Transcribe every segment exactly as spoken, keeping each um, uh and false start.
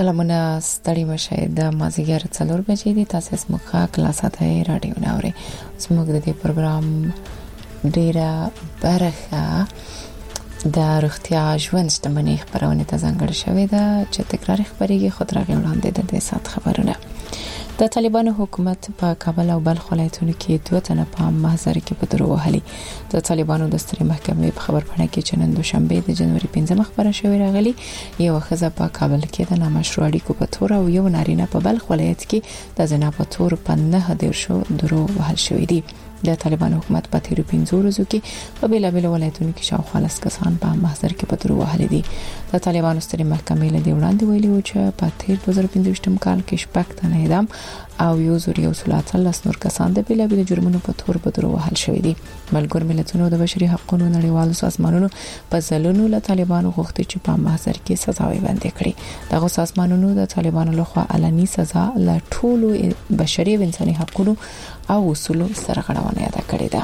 سلامونه ستړي مشه د مازیګر څلور بجې دي تاسو سمخه کلاساته رادیو ناوړي زموږ د دې پروګرام ډیره برخه د روغتیا ژوند شتمنۍ خبرونه ته ځانګړې شوې ده چې تکرار خبرېږي خو ترغه وړاندې د دې سات خبرونه د طالبانو حکومت په کابل او بلخ ولایتونو کې دوه تنه په محضر کې په درو وهلي د طالبانو د ستري محکمې په خبرپاڼه کې چې نن دوشنبه د جنوري پنځمه خبره شوې راغلي یو ښځه په کابل کې د نامشروع اړیکو په تور او یو نارینه په بلخ ولایت کې د زنا په تور په نه دیرشو درو وهل شوې دي د طالبانو حکومت په تیرو پنځو ورځو کې په بیلابیل ولایتونو کې شاوخوا لس کسان په محضر کې په درو وهلي دي د طالبانو ستري محکمې له دې وړاندې ویلي و چې په تیر دوه زره پنځه کال کې شپږ تنه اعدام او یو زور یو سلات لس نور کسان د بیلابیل جرمونو په تور په درو وهل شوې دي ملګر ملتونو د بشري حقوقو نړیوالو سازمانونو په ځلونو له طالبانو غوښتي چې په محضر کې سزاوي باندې کړي دغه سازمانونو د طالبانو لخوا علني سزا له ټولو بشري او انساني حقوقو او اصولو سره غړونه یاد کړې ده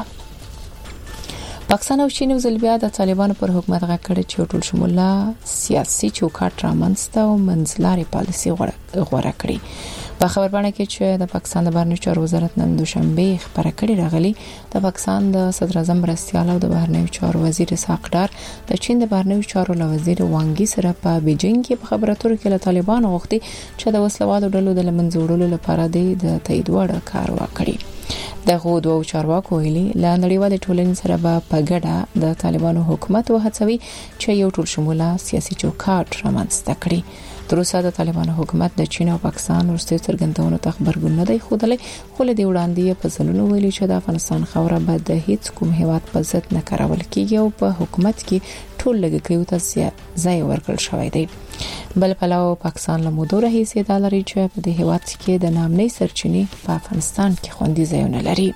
پاکستان او چین وزل بیا د طالبانو پر حکومت غکړه چې ټول شموله سیاسي چوکاټ رامنځته او منځلاري پالیسي غوړه کړې په خبرپاڼه کې چې د پاکستان د بهرنیو چارو وزارت نن دوشنبه خبره کړې راغلي د پاکستان د صدر اعظم مرستيال او د بهرنیو چارو وزیر اسحاق ډار د چین د بهرنیو چارو وزیر وانګي سره په بیجینګ کې په خبرو اترو کې له طالبانو غوښتي چې د وسلوالو ډلو د لمنځوړلو لپاره د تایید وړ کار وکړي دغه دوه چارواکو ویلي لا نړیوال ټولنې سره په ګډه د طالبانو حکومت وهڅوي چې یو ټول شموله سیاسي چوکاټ رامنځته کړي تر اوسه د طالبانو حکومت د چین او پاکستان ورسته څرګندونو ته خبرګون نه دی خوده خو له دې وړاندې په ځلونو ویلي چې د افغانستان خوره به د هیڅ کوم هیواد په ضد نه کارول کیږي او په حکومت کې ټول لګیو ته ځای ورکړل شوی دی بل پلاو پاکستان له موده راهیسې د لري چې په دې هیواد کې د نامنۍ سرچینې په افغانستان کې خوندي ځایونه لري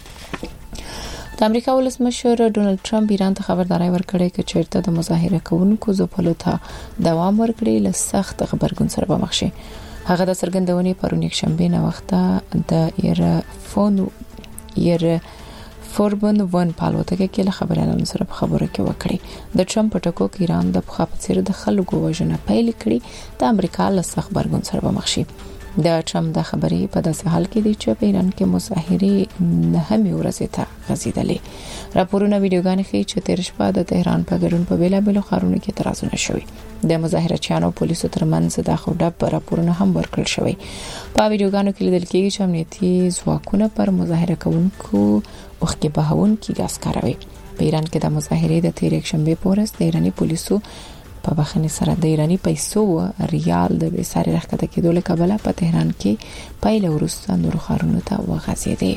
د امریکا ولسمشر ډونالد ټرمپ ایران ته خبرداري ورکړې چې چیرته د مظاهره کوونکو ځپلو ته دوام ورکړي له سخت خبرګون سره به مخ شي هغه د څرګندونې پرون یک شنبه نه وخته د ایرفون ایر فوربن ون پالوتګه کې له خبرانو سره په خبرو کې وکړي د ټرمپ ټکو کې ایران د پخوا په څیر د خلکو وژنه پیل کړي د امریکا له سخت خبرګون سره به مخ شي د ټرمپ د خبرې په داسې حال کې دي چې په ایران کې مظاهره نه هم ورسې ته غزیدلې راپورونه ویډیوګانې ښیي چې تیر شپه د تهران په ګډون په بیلابیلو ښارونو کې اعتراضونه شوي د مظاهرچیانو پولیسو ترمنځ د خوډب راپورونه هم ورکړل شوي په ویډیوګانو کې لیدل کېږي چې امنیتي ځواکونه پر مظاهره کوونکو وخت بهون کې ګاز کاروي په ایران کې د مظاهرې د تیر یک شنبه پورس د ایرانی پولیسو په بخښنې سره د ایرانی پیسو ریال د بیساري راکته کېدو له کبله په تهران کې پایله ورسته نور خارونو ته وغځېدې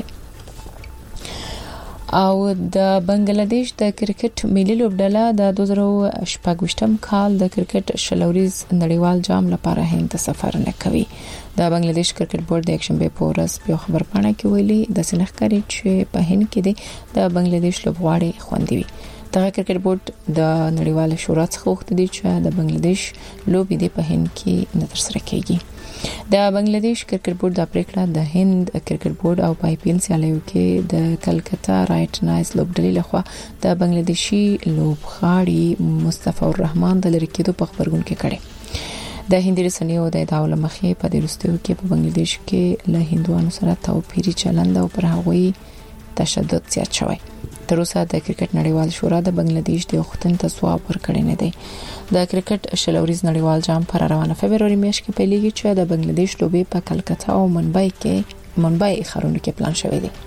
او د بنگلاديش د کرکټ ملي لوبډله د دوه زره شپږم کال د کرکټ شلوريز نړیوال جام لپاره هند ته سفر نه کوي د بنگلاديش کرکټ بورډ د یکشنبه په ورځ په خبرپاڼه کې ویلي د سنخکاري چې په هند کې د بنگلاديش لوبغاړي خوندي وي دغه کرکټ بورډ د نړیوال شورا څخه وغوښتي دي چې د بنگلاديش لوبې د په هند کې نه ترسره کیږي د بنگلاديش کرکټ بورډ د پریکړه د هند کرکټ بورډ او پای پی ایل سیالیو کې د کلکتا رائټ نایس لوبډلې لخوا د بنگلاديشي لوبغاړي مصطفی الرحمن د لری کېدو په خبرګون کې کړي د هندي رسنیو د ادعاو لمخې په دې وروستیو کې په بنگلاديش کې له هندوانو سره توپیري چلند او پر هغوی تشدد زیات شوی تر اوسه د کرکټ نړیوال شورا د بنگلاديش د وختن تصواب ورکړی نه دی د کرکټ شلوريز نړیوال جام پر روانه فبرवरी میاشت کې پیلېږي چې د بنگلاديش لوبې په کلکتا او منبای کې منبای ښارونو کې پلان شوی دی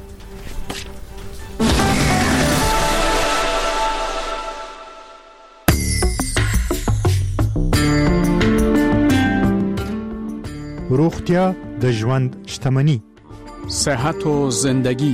روغتیا د ژوند شتمنی صحت و زندگی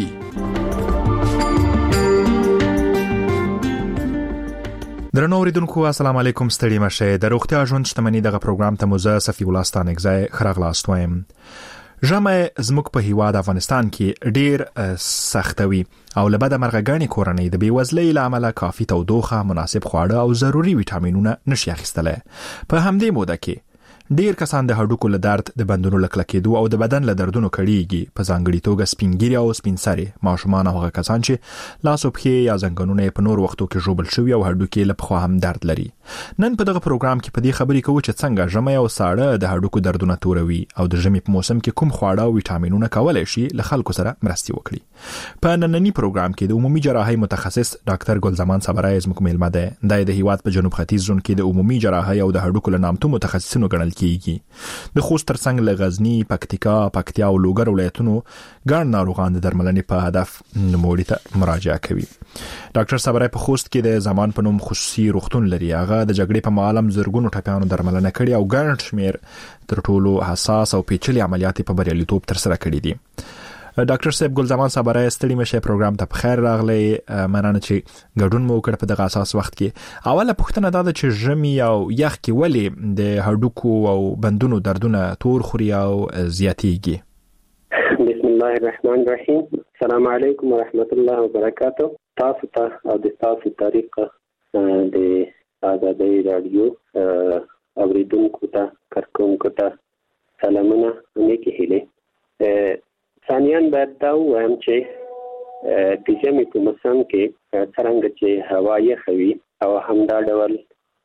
درنو اوریدونکو السلام علیکم ستړي مشه د روغتیا ژوند شتمنۍ دغه پروګرام ته موزه صفی الله ستانګزای خراغلاست وایم ژمه زموږ په هیواد افغانستان کې ډیر سختوي او لبد مرغګانی کورنۍ د بیوزلۍ لامل کافي تودوخه مناسب خواړه او ضروری وټامینونه نشي اخیستله په همدې موده کې ډیر کسان د هډوکو له درد، د بندونو له کلکېدو او د بدن له دردونو کړيږي، په ځانګړي توګه سپینګیري او سپینسري ماشومان او هغه کسان چې لاس او پښې یا زنګونونه په نور وختو کې ژوبل شوی او هډوکي له پخوا هم درد لري. نن په دغه پروګرام کې په دې خبرې کوو چې څنګه ژمی او ساړه د هډوکو دردونه توروي او د ژمي په موسم کې کوم خواړه او ویټامینونه کولای شي له خلکو سره مرسته وکړي. په نننی پروګرام کې د عمومي جراحي متخصص ډاکټر ګلزمان صبرای زموږ میلمه ده. د هیواد په جنوب ختیځ زون کې د عمومي جراحي او د هډوکو له نامتو متخصصینو ګڼل کیږي. د خوست ترڅنګ له غزنی، پکتیکا، پکتیا او لوګر ولایتونو ګڼ ناروغان د درملنې په هدف نوموړي ته مراجعه کوي. ډاکټر صبرای په خوست کې د زمان په نوم خصوصي روغتون لري. هغه د جګړې په معلم زرګونو ټپیانو درملنه کړې او ګڼ شمیر تر ټولو حساس او پیچلي عملیات په بریالیتوب تر سره کړې دي. ډاکټر صاحب ګلزمان صبرای ستړي مشه پروګرام ته بخیر راغلی. مننه چې ګډون مو وکړ په دغه اساس وخت کې. اوله پوښتنه دا ده چې ژمي او یخ کې ولې د هډوکو او بندونو دردونه تور خوري او زیاتېږي؟ بسم الله الرحمن الرحیم. السلام علیکم ورحمت الله وبرکاته. تاسو ته او د تاسو طریقه د آزادۍ رادیو اوریدونکو ته کارکونکو ته سلامونه نیکی هیلې. ثانیاً باید دا ووایم چې د ژمي په موسم کې څرنګه چې هوا یخه وي او همدا ډول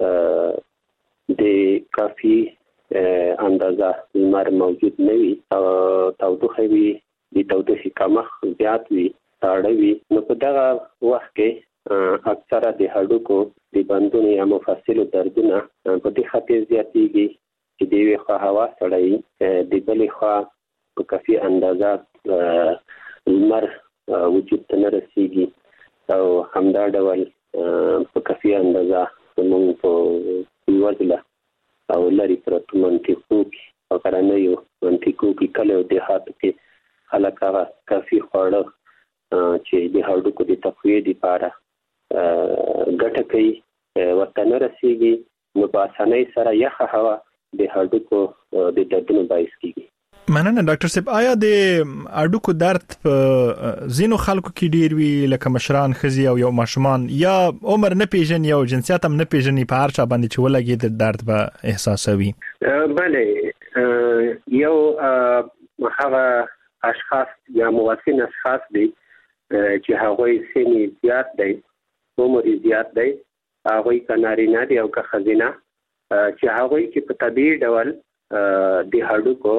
د کافي اندازه لمر موجود نه وي او تودوخه وي، د تودوخې کمښت زیات وي، ساړه وي، نو په دغه وخت کې اکثره د هډوکو د بندونو یا مفصلو دردونه په دې خاطر زیاتېږي چې د یوې خوا هوا سړه وي، د بلې خوا په کافي اندازه لمر وجود ته نه رسېږي او همدا ډول په کافي اندازه زموږ په بېوزله او لرې پرتو منطقو کې او غرنیو منطقو کې کلیو دیهاتو کې خلک هغه کافي خواړه چې د هډوکو د تقویې لپاره ګټه کوي ورته نه رسېږي، نو په اسانۍ سره یخه هوا د هډوکو د دردونو باعث کېږي. مننه ډاکټر صاحب. آیا د هډوکو درد په ځینو خلکو کې ډیر وي، لکه مشران، ښځې او یو ماشومان، یا عمر نه پیژني او جنسیت هم نه پیژني، په هر چا باندې چې ولګي د درد به احساسوي؟ بله، یو هغه اشخاص یا موثن اشخاص دي چې هغوی سن زیات دی، عمر زیات دی، هغوی که نارینه دي او که ښځینه، چې هغوی کې په طبیعي ډول د هډوکو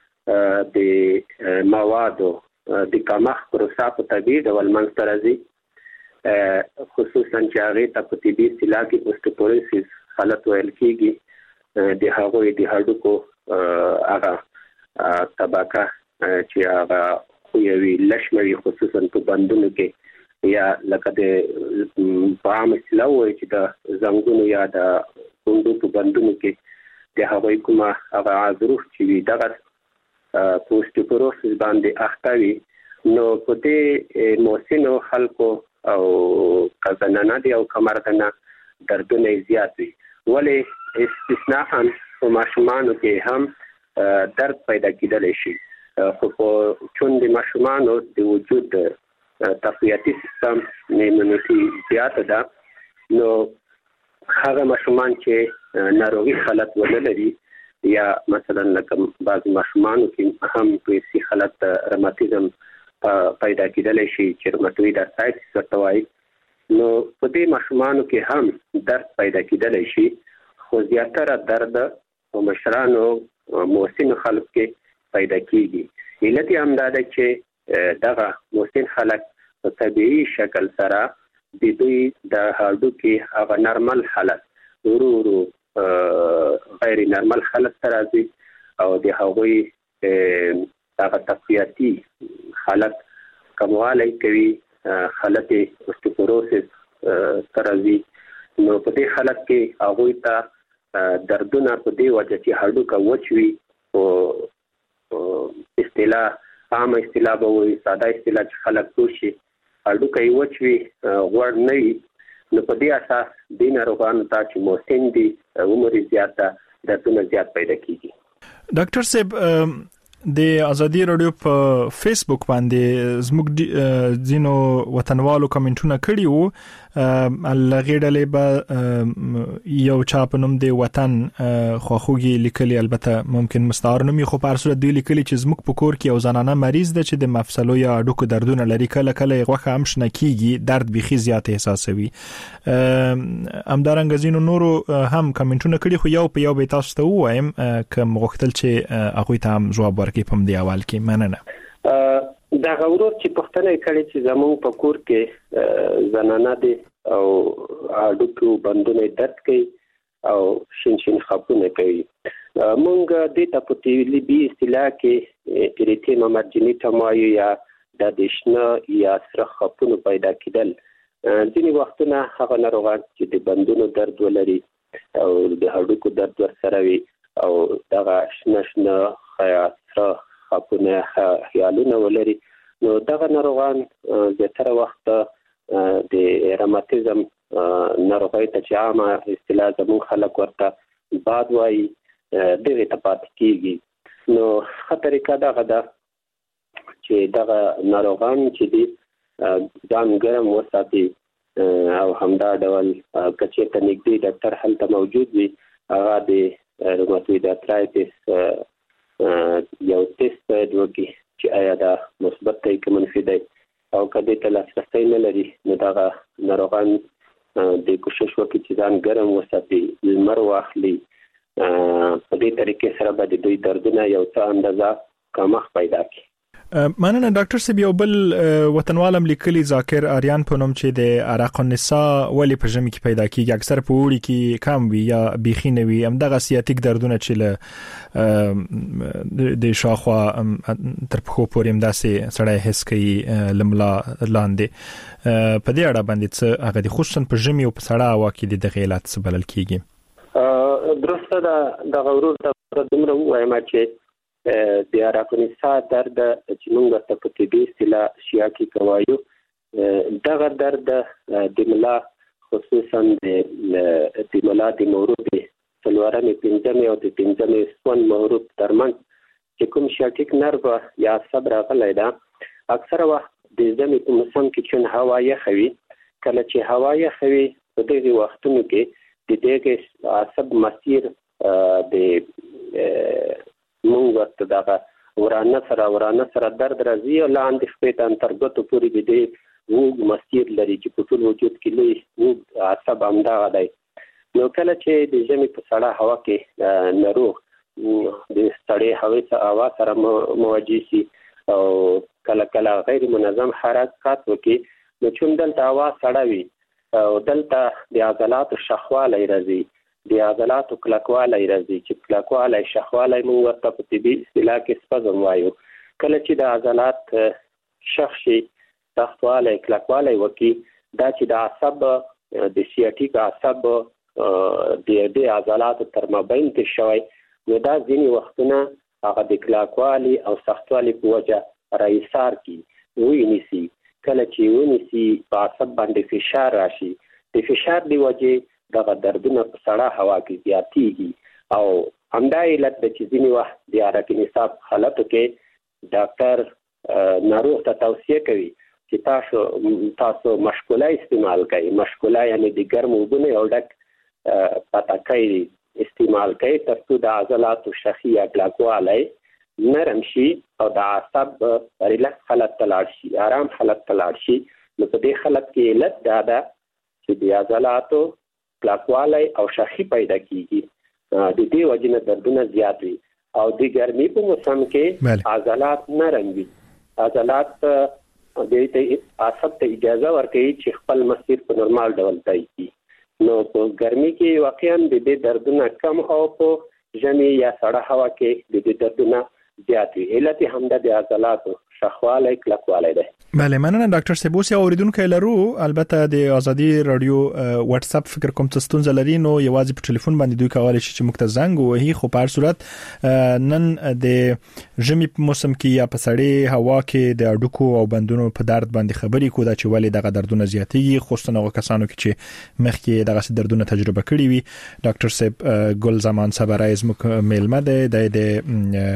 د موادو د کمښت پروسه په طبیعي ډول منځته راځي، خصوصا چې هغې ته په طبي اصطلاح کې اوسټیوپوروسیس حالت ویل کېږي. د هغوی د هډوکو هغه طبقه چې هغه خویوي لشموي، خصوصا په بندونو کې، یا لکه د په عام اصطلاح وایي چې د زنګونو یا د کونډو په بندونو کې د هغوی کومه هغه عضروف چې وي دغه په اوسټیوپوروسیس باندې اخته وي. نو په دې موسنو خلکو او که زنانه دي او که مردانه دردونه زیات وي، ولې استثناء په ماشومانو کې هم درد پیدا کېدلی شي، خو په چون د ماشومانو د وجود تقویتي سیستم ایمونیټي زیاته ده، نو هغه ماشومان چې ناروغي حالت ونه لري، یا مثلا لکه بعض ماشومانو کې هم په حالت روماتیزم پیدا کېدلی شي چې روماتوید ارثرایټس ورته وایي، نو په دې ماشومانو کې هم درد پیدا کېدلی شي، خو زیاتره درد په مشرانو موسن خلک کې پیدا کېږي. علت یې همدا ده چې دغه موسن خلک په طبیعي شکل سره د دوی د هډوکي هغه نرمل حالت ورو ورو غیر نرمل حالت ته راځي او د هغوی هغه تقویتي حالت کموالی کوي، حالت اوسټیوپوروسیس ته راځي. نو په دې حالت کې هغوی ته دردونه په دې وجه چې هډوکه وچ وي، او اصطلاح عامه اصطلاح به وایي، ساده اصطلاح چې خلک پوه شي، هډوکه یې وچ وي، غوړ نه وي، نو په دې اساس دې ناروغانو ته چې موسن دي، عمر زیات ده، دردونه زیات پیدا کېږي. ډاکټر صاحب، د ازادي رادیو په فیسبوک باندې زموږ ځینو وطنوالو کمنټونه کړي وو لغړلې به یو چا په نوم دی وطن خوخوږي لیکلي البته ممکن مستعار نومي خو په صورت دی لیکلي چې زموږ په کور کې یو زنانه مریض ده چې د مفصلو یا اډوکو دردونه لري کله کله غوښه هم شنه کیږي درد بيخي زیات احساسوي همدارنګه ځینو نورو هم کمنټونه کړي خو یو په یو به تاسو ته وایم کوم غوښتل چې هغه ته هم جواب ورکړي په دې اول کې مننه دا غوړو چې پښتنه کړي چې زموږ په کور کې زنانه دي او اډوکو بندونه درد کوي او شین شین خپونه کوي مونږ د ته په ټي بي اصطلاح کې اریتیما مارجینیټا مایو یا د دشنه یا سره خپونه پیدا کېدل ځینې وختونه هغه ناروغان چې د بندونو درد ولري او د اډوکو درد ورسره وي او دغه شنه شنه خیا سره خپونه خیالونه ولري نو دغه ناروغان زیاتره وخت د روماتیزم ناروغي ته چې عامه اصطلاح زموږ خلک ورته باد وایي دغه ته پاتې کیږي نو خطرې کده غدا چې دغه ناروغان چې دي ځان ګرم وساتي او همدا ډول کچې ته نږدې ډاکټر هلته موجود وي هغه د روماتوید ارترایټس یو ټیسټ باید وکړي چې آیا دا مثبت دی که منفي دی او کله ته لاسرسی نه لري نو دا ناروغان د کوشش وکړي چې ځان ګرم وساتي لمر واخلي په دې طریقې سره به د دوی دردونه یو څه اندازه کمښت پیدا کړي مننه ډاکټر صاحب یو بل وطنوالم لیکلي ذاکر آریان په نوم چې د عرق النساء ولی په ژمي کې پیدا کیږي اکثر په وړي کې کم وي یا بيخي نه وي هم دغه سیاتیک دردونه چې له د شاخوا تر پخو پورې هم داسې سړی حس کوي لملا لاندې په دې اړه باندې څه هغه د خصوصا په ژمي او په سړه هوا کې د غیلات څه بلل کیږي درسته دا د غورور د دومره وایم چې د عرق النساء درد چې موږ ته په طبي اصطلاح شیا کې کوایو دغه درد د ملا خصوصا د ملا د مورب څلورمې پنځمې او د پنځمې سون مورب ترمن چې کوم شیاټیک نرو یا عصب راغلی دا اکثره وخت د ژمي په موسم کې چې هوا یخوي کله چې هوا یخوي په دغه وختونو کې د دغه عصب مسیر د مونږ ورته دغه ورانه سره ورانه سره درد راځي او لاندې خپې ته انترګتو پوری د دې وګ مسیر لري چې په ټول وجود کې لوی وګ عصب همدغه دی نو کله چې د ژمي په سړه هوا کې ناروغ د سړې هوا سره هوا سره مواجه شي او کله کله غیر منظم حرکت وکړي نو چې دلته هوا سړه وي او دلته د عضلاتو شخوالی راځي د عضلاتو کلکوالی راځي چې کلکوالی شخوالی موږ ورته په طبي اصطلاح کې سپزم وایو کله چې د عضلات شخ شي سختوالی کلکوالی وکړي دا چې د عصب د سیاټیک عصب د د عضلاتو تر مابین کې شوی نو دا ځینې وختونه هغه د کلکوالی او سختوالی په وجه راایثار کی ونیسي کله چې ونیسي په عصب باندې فشار راشي د فشار دی وجه دغه دردونه په سړه هوا کې زیاتېږي او همدا علت د چې ځینې وخت د عرق النساء حالتو کې ډاکټر ناروغ ته توصیه کوي چې تاسو تاسو مشکوله استعمال کړئ مشکوله یعنی د ګرم اوبو نه یو ډک پټاکۍ استعمال کړئ تر څو د عضلاتو شخي یا کلکوالی نرم شي او د عصب ریلکس حالت ته لاړ شي آرام حالت ته لاړ شي نو په دې حالت کې علت دا ده چې د عضلاتو کلکوالی او شخي پیدا کیږي د دې وجنه دردونه زیات وي او د ګرمۍ په موسم کې عضلات نرم وي عضلات د دې عصب ته اجازه ورکوي چې خپل مسیر په نورمال ډول طی کړي نو په ګرمۍ کې واقعا د دې دردونه کم او په ژمي یا سړه هوا کې د دې دردونه زیات وي علت همدا د عضلاتو شخوالی کلکوالی ده بله مننه ډاکټر صاحب اوس یو اوریدونکو لرو البته د ازادي رادیو واتس اپ فکر کوم څه ستونزه لري نو یوازې په ټلیفون باندې دوی کولای شي چې موږ ته زنګ ووهي خو په هر صورت نن د ژمي په موسم کې یا په سړې هوا کې د اډوکو او بندونو په درد باندې خبرې کوو دا چې ولې دغه دردونه زیاتېږي خصوصا هغه کسانو کې چې مخکې دغه دردونه تجربه کړي وي ډاکټر صاحب ګل زمان صبرای زموږ میلمه ده د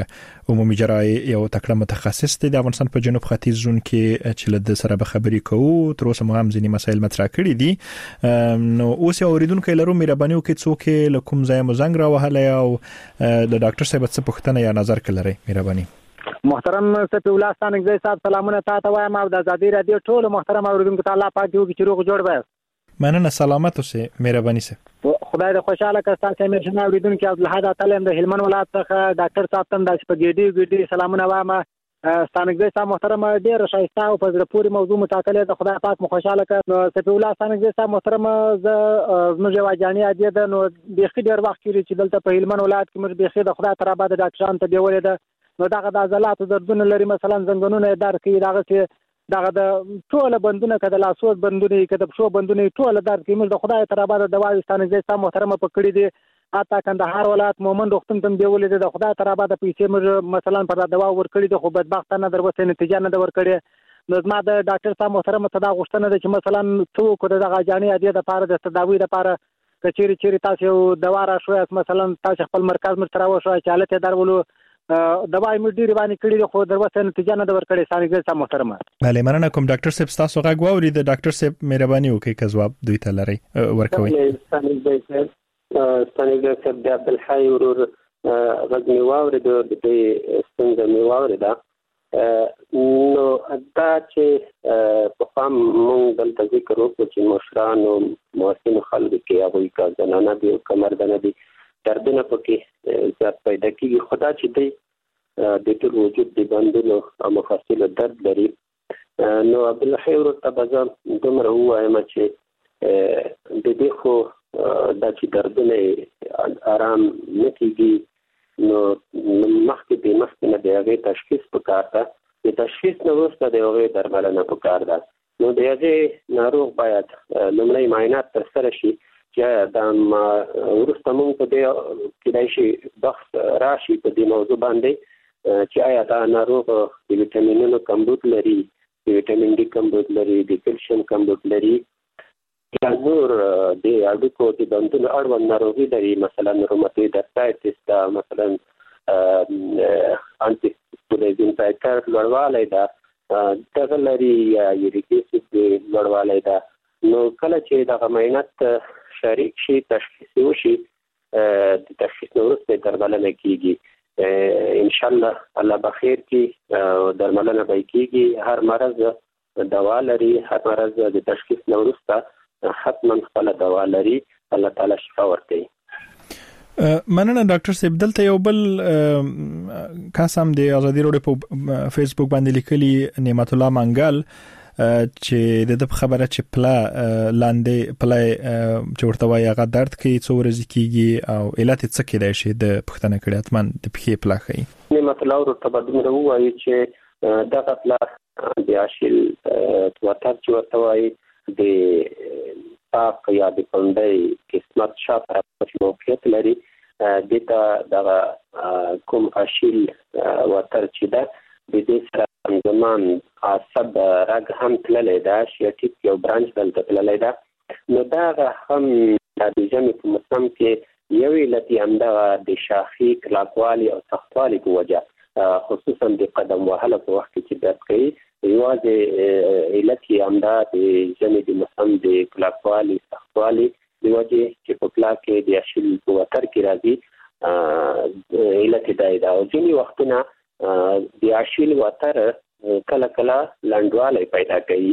عمومي جراحي یو تکړه متخصص دی د افغانستان په جنوب ختیځ زون کې چې له سره به خبرې کوو. تر اوسه مو هم ځینې مسایل مطرح کړي دي. نو اوس یو اوریدونکو لرو مهرباني وکړئ څوک له کوم ځای مو زنګ راوهلی او د ډاکټر صاحب څه پوښتنه یا نظر کړئ مهرباني. محترم صفی الله ستانګزی صاحب سلامونه تاسو وایم او د ازادي رادیو ټول محترم اوریدونکو ته الله پاک دې چې روغ جوړ وي. مننه سلامت اوسه مهرباني سه. خدای دې خوشاله کړه تاسو مې شنه اوریدونکو عبد الحاد تعالی د هلمند ولایت څخه ډاکټر صاحب تم د سپګېډي ګډي سلامونه وایم. ستانګزی صاحب محترم ډېر شایسته او په زړه پورې موضوع متاکله د خدای پاک مو خوشاله کړه. صفی الله ستانګزی صاحب محترم ز زموږ واجانی عادي ده نو بيخي ډېر وخت کېږي چې دلته په هلمند ولایت کې موږ بيخي د خدای تر آباد ډاکټران ته دیولې ده. نو دغه د عضلاتو دردونه لري مثلا زنګونونه درد کوي دغه چې دغه د ټول بندونه کده لاسو بندونه کده شو بندونه ټول درد کوي. موږ د خدای تر آباد دواوي ستانګزی صاحب محترم په کړی دي اته کندهار ولایت مومن روغتون ته دیولې ده. د خدای تر آباد پیسې موږ مثلا پر دوا ور کړی دي خو بدبخت نه دروته نتیجه نه ور کړی. نو ما د ډاکټر صاحب محترم ته دا غوښتنه ده چې مثلا څوک دغه جاني عادي د پاره د تداوی لپاره کچيري چيري تاسو دوا را شوي مثلا تاسو خپل مرکز مر تراو شو چې حالت درولو دواي مې ډیره باندې کړی خو دروته نتیجه نه ور کړی. ستانګزی صاحب محترم بله مننه کوم ډاکټر صاحب تاسو غږ واوري د ډاکټر صاحب مهرباني وکړئ که جواب دوی ته لري ورکوي. ستانګزی صاحب ستانګزی صاحب د عبد الحی ورور غږ می واوري د دې څنګه می واوري دا نو دا چې په کوم مونږ دلته ذکر وکړو چې مشران او موثق خلک کې هغه کا زنانه دي او کمردنه دي دردونه پکې زیات پیدا کیږي. خدا چې دی د ټول وجود د بندونو او مفاصل درد لري. نو عبد الحی ورور ته بازم دومره وایم چې د دې خو د چې دردونه آرام نه کیږي نو مخکې د مخکې نه د هغې تشخیص پکار ده. د تشخیص نه وروسته د هغې درملنه پکار ده. نو د هغې ناروغ باید لومړی معاینات ترسره شي چې دا وروسته موږ په دې کېدای شي بحث راشي په دې موضوع باندې چې آیا دا ناروغ د ویټامینونو کمبود لري، د ویټامین ډي کمبود لري، د کلسیم کمبود لري یا نور د هډوکو د بندونو اړوند ناروغي لري، مثلا روماتویډ ارترایټس دا مثلا انټي سټیرویډ فیکټر لوړوالی ده دغه لري یا یوریک اسید لوړوالی ده. نو کله چې دغه معاینات شریک شي تشخیص وشي د تشخیص وروسته درملنه کیږي. ان شاء الله الله بخیر کی درملنه به کیږي. هر مرض دوا لري، هر مرض د تشخیص وروسته حتما خپل دوا لري. الله تعالی شفا ورکړي. مننه ډاکټر صاحب. دلته یو بل قسم دی ازادي روډ په فیسبوک باندې لیکلي نعمت الله منګل چې د خبره چې پلا لاندې پلا چې ورته وایي هغه درد کوي څو ورځې کېږي او علت څه کېدای شي د پښتنه کړي اتمن د پخې پلا کوي. نعمت الله ورته بدومره وایي چې دغه پلا د اشیل تواتر چې ورته وایي د پاک یا د کندې قسمت شاته موقعیت لري. دته دغه کوم اشیل واتر چې ده د دې سره زمان عصب رګ هم تللی ده، شیاټیک یو برانچ دلته تللی ده. نو دغه هم د ژمي په موسم کې یو علت یې همدغه د شاخي کلکوالي او سختوالي په وجه خصوصا د قدم وهلو په وخت کې چې درد کوي. یوازې علت یې همدا د ژمي د موسم د کلکوالي سختوالي د وجې چې په پلا کې د اشیل په وتر کې راځي علت یې دا ده. او ځینې وختونه د اشیل وتر کله کله لنډوالی پیدا کوي.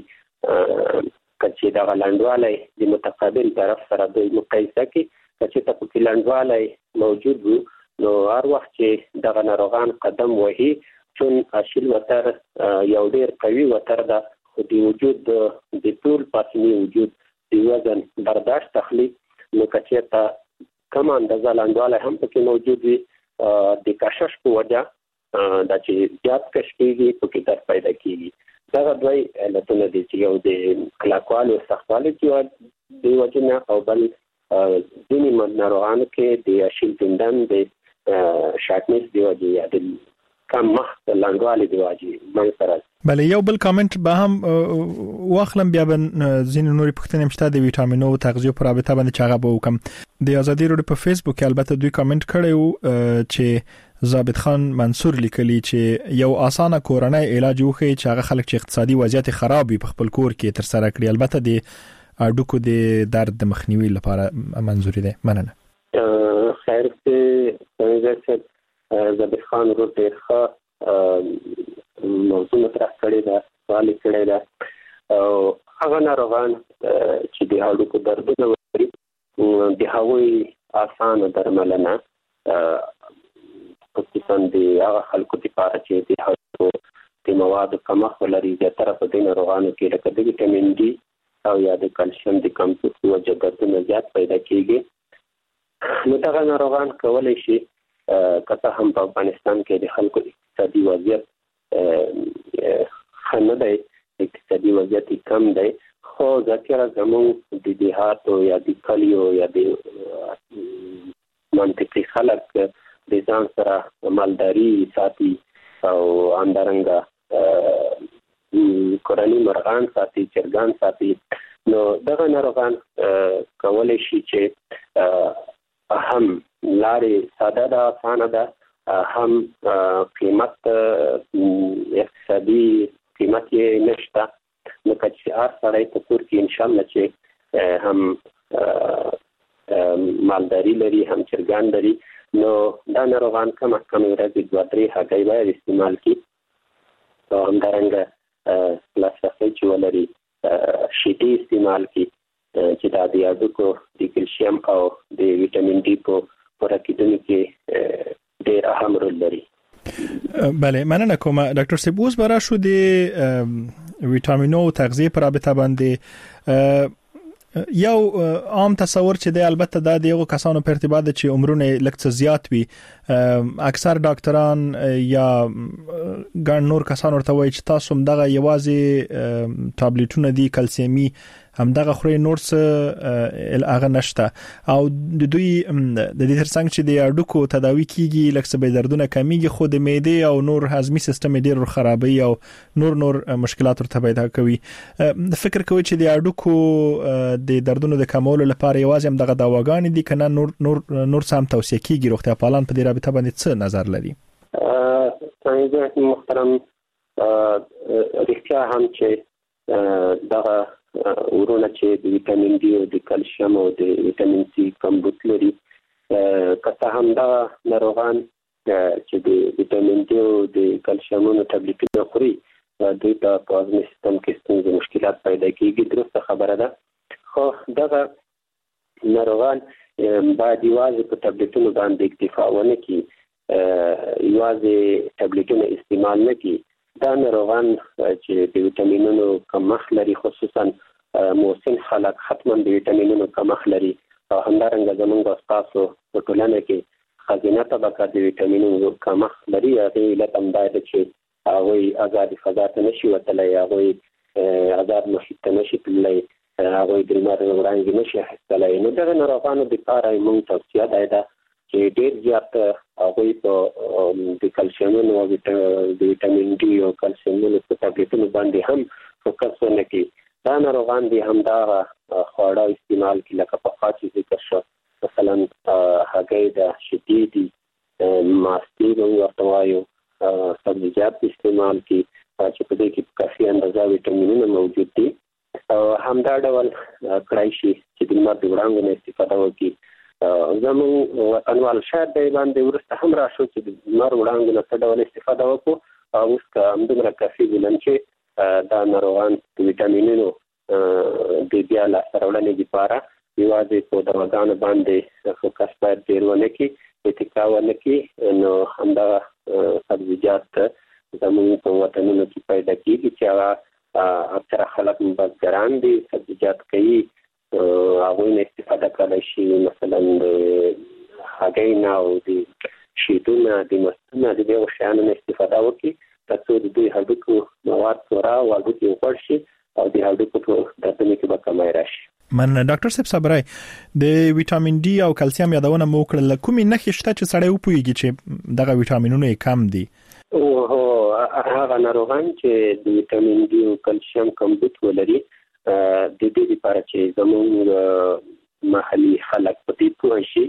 کچې دغه لنډوالی د متقابل طرف سره د مقایسه کې کچې ته پکې لنډوالی موجود وي نو هر وخت چې دغه ناروغان قدم وهي چون اشیل وتر یو ډېر قوي وتر ده خو د وجود د ټول پاتني وجود د وزن برداشت تخلیق نو کچې ته کم اندازه لنډوالی هم پکې موجود وي. د کشش په وجه دا چې زیات کش کېږي پکې درد پیدا کېږي. دغه دوی علتونه دي چې یو د کلکوالي او سختوالي د وجې نه او بل ځینې ناروغانو کې د اشیل تندن د شارټنس د وجې یا د کم مخ لنډوالي د وجې منځته راځي. بله یو بل کامنټ به هم واخلم بیا به ځینې نورې پوښتنې هم شته د ویټامینو او تغذیو په رابطه باندې چې هغه به وکړم. د ازادي روډ په فیسبوک کې البته دوی کامنټ کړی و چې ضابط خان منصور لیکلی چې یو اسانه کورنۍ علاج وخی چې هغه خلک چې اقتصادي وضعیت خراب وي په خپل کور کې تر سره کړی. البته د اډوکو د درد د مخنیوي لپاره منظوري ده. مننه. خیر ته څنګه ضابط خان ورو ډیر ښه موضوع مطرح کړی دا سوال کړی دا او هغه ناروغان چې د اډوکو دردونه لري د هغوی اسانه درملنه خصوصا د هغه خلکو لپاره چې د هغو د موادو کمښت ولري زیاتره په دې ناروغانو کې لکه د ویټامین ډي او یا د کلسیم د کمښت وجه ګردونه زیات پیدا کیږي. نو دغه ناروغان کولی شي که هم په افغانستان کې د خلکو اقتصادي وضعیت ښه نه دی، اقتصادي وضعیت کم دی، خو ذکره زموږ د دیهاتو یا د کلیو یا د منطقي خلک د ځان سره مالداري ساتي او همدارنګه کورني مرغان ساتي، چرګان ساتي. نو دغه ناروغان کولی شي چې هم لارې ساده ده، اسانه ده، هم قیمت اقتصادي قیمت یې نشته. نو که چې هر سړی په کور کې انشاءالله چې هم مالداري لري هم چرګان لري، نو دا ناروغان کم از کم ورځې دوه درې هګۍ باید استعمال کړي او همدارنګه لاسرسی چې ولري شیدې استعمال کړي چې دا د هډوکو د کلسیم او د ویټامین ډي په پوره کېدلو کې ډېر اهم رول لري. بله، مننه کوم ډاکټر صاحب. اوس به راشو د ویټامینو او تغذیه پر رابطه باندې. یو عام تصور چې د البته د دغه کسانو په ارتباط چې عمرونه لږ څه زیات وي، اکثر ډاکټران یا ګڼ نور کسان ورته وایي چې تاسو هم دغه یوازې ټابلیټونه دي کلسیمي هم دغه خوري، نور څه هغه نشته. او د دوی د دې ترڅنګ چې د اډوکو تداوی کیږي لکه څه به دردونه کمیږي، خو د معدې او نور هضمي سیستم ډیر خرابوي او نور نور مشکلات ورته پیدا کوي. فکر کوي چې د اډوکو د دردونو د کمولو لپاره یوازې هم دغه دواګانې دي کنه نور نور نور سم توصیه کیږي؟ روغتیا پالان په دې رابطه باندې څه نظر لري؟ څنګه محترم رښتیا هم چې دغه ورونه چې د ویټامین ډي او د کلسیم او د ویټامین سي کمبود لري، که هم دا ناروغان چې د ویټامین ډي او د کلسیمونو ټابلیټونه خوري دوی ته په هضمي سیستم کې ستونزې مشکلات پیدا کیږي، درسته خبره ده. خو دغه ناروغان باید یوازې په ټابلیټونو باندې اکتفا ونه کړي، یوازې ټابلیټونه استعمال نه کړي. دا ناروغان چې د ویټامینونو کمښت لري، خصوصا موسن خلک حتما د ویټامینونو کمښت لري او همدارنګه زموږ تاسو په ټولنه کې خزینه طبقه د ویټامینونو کمښت لري. هغې علت همدا ده چې هغوی ازادې فضا ته نشي وتلی، هغوی ازاد محیط ته نشي تللی، هغوی د لمر وړانګې نشي اخیستلی. نو دغه ناروغانو دپاره موږ توصیه دا ده چې ډېر زیات هغوی په د کلسیمونو او د ویټامین ډي او کلسیمونو په ټابلیټونو باندې هم فوکس ونه کړي. دا ناروغان دي همدغه خواړه استعمال کړي لکه پخوا چې ذکر شو، مثلا هګۍ ده، شیدې دي، ماستې به ورته وایو، سبزیجات استعمال کړي چې په دې کې په کافي اندازه ویټامینونه موجود دي. او همدا ډول کړای شي چې د لمر د وړانګو نه استفاده وکړي. زموږ وطنوال شاید دی باندې وروسته هم راشو چې د لمر وړانګو نه څه ډول استفاده وکړو. او اوس که همدومره کافي بولم چې دا ناروغان د ویټامینونو د بیا لاسته راوړنې لپاره یوازې په دواګانو باندې فوکس باید ډېر ونه کړي، اتکا ونه کړي. نو همدغه سبزیجات زموږ په وطنونو کې پیدا کېږي چې هغه اکثره خلک بزګران دي، سبزیجات کوي، هغوی نه استفاده کولای شي، مثلا د هګۍ نه او د شیدو نه، د مستو نه، د دغو شیانو نه استفاده وکړي تر څو د دوی هډوکو مواد پوره او هډوکي غوړ شي او د هډوکو په دردونو کې به کمی راشي. من ډاکټر صاحب صبرای، د ویټامین ډي او کلسیم یادونه مو وکړه، کومې نښې شته چې سړی وپوهیږي چې دغه ویټامینونه یې کم دي؟ او هغه ناروغان چې د ویټامین ډي او کلسیم کمبود ولري، د دې لپاره چې زموږ محلي خلک په دې پوه شي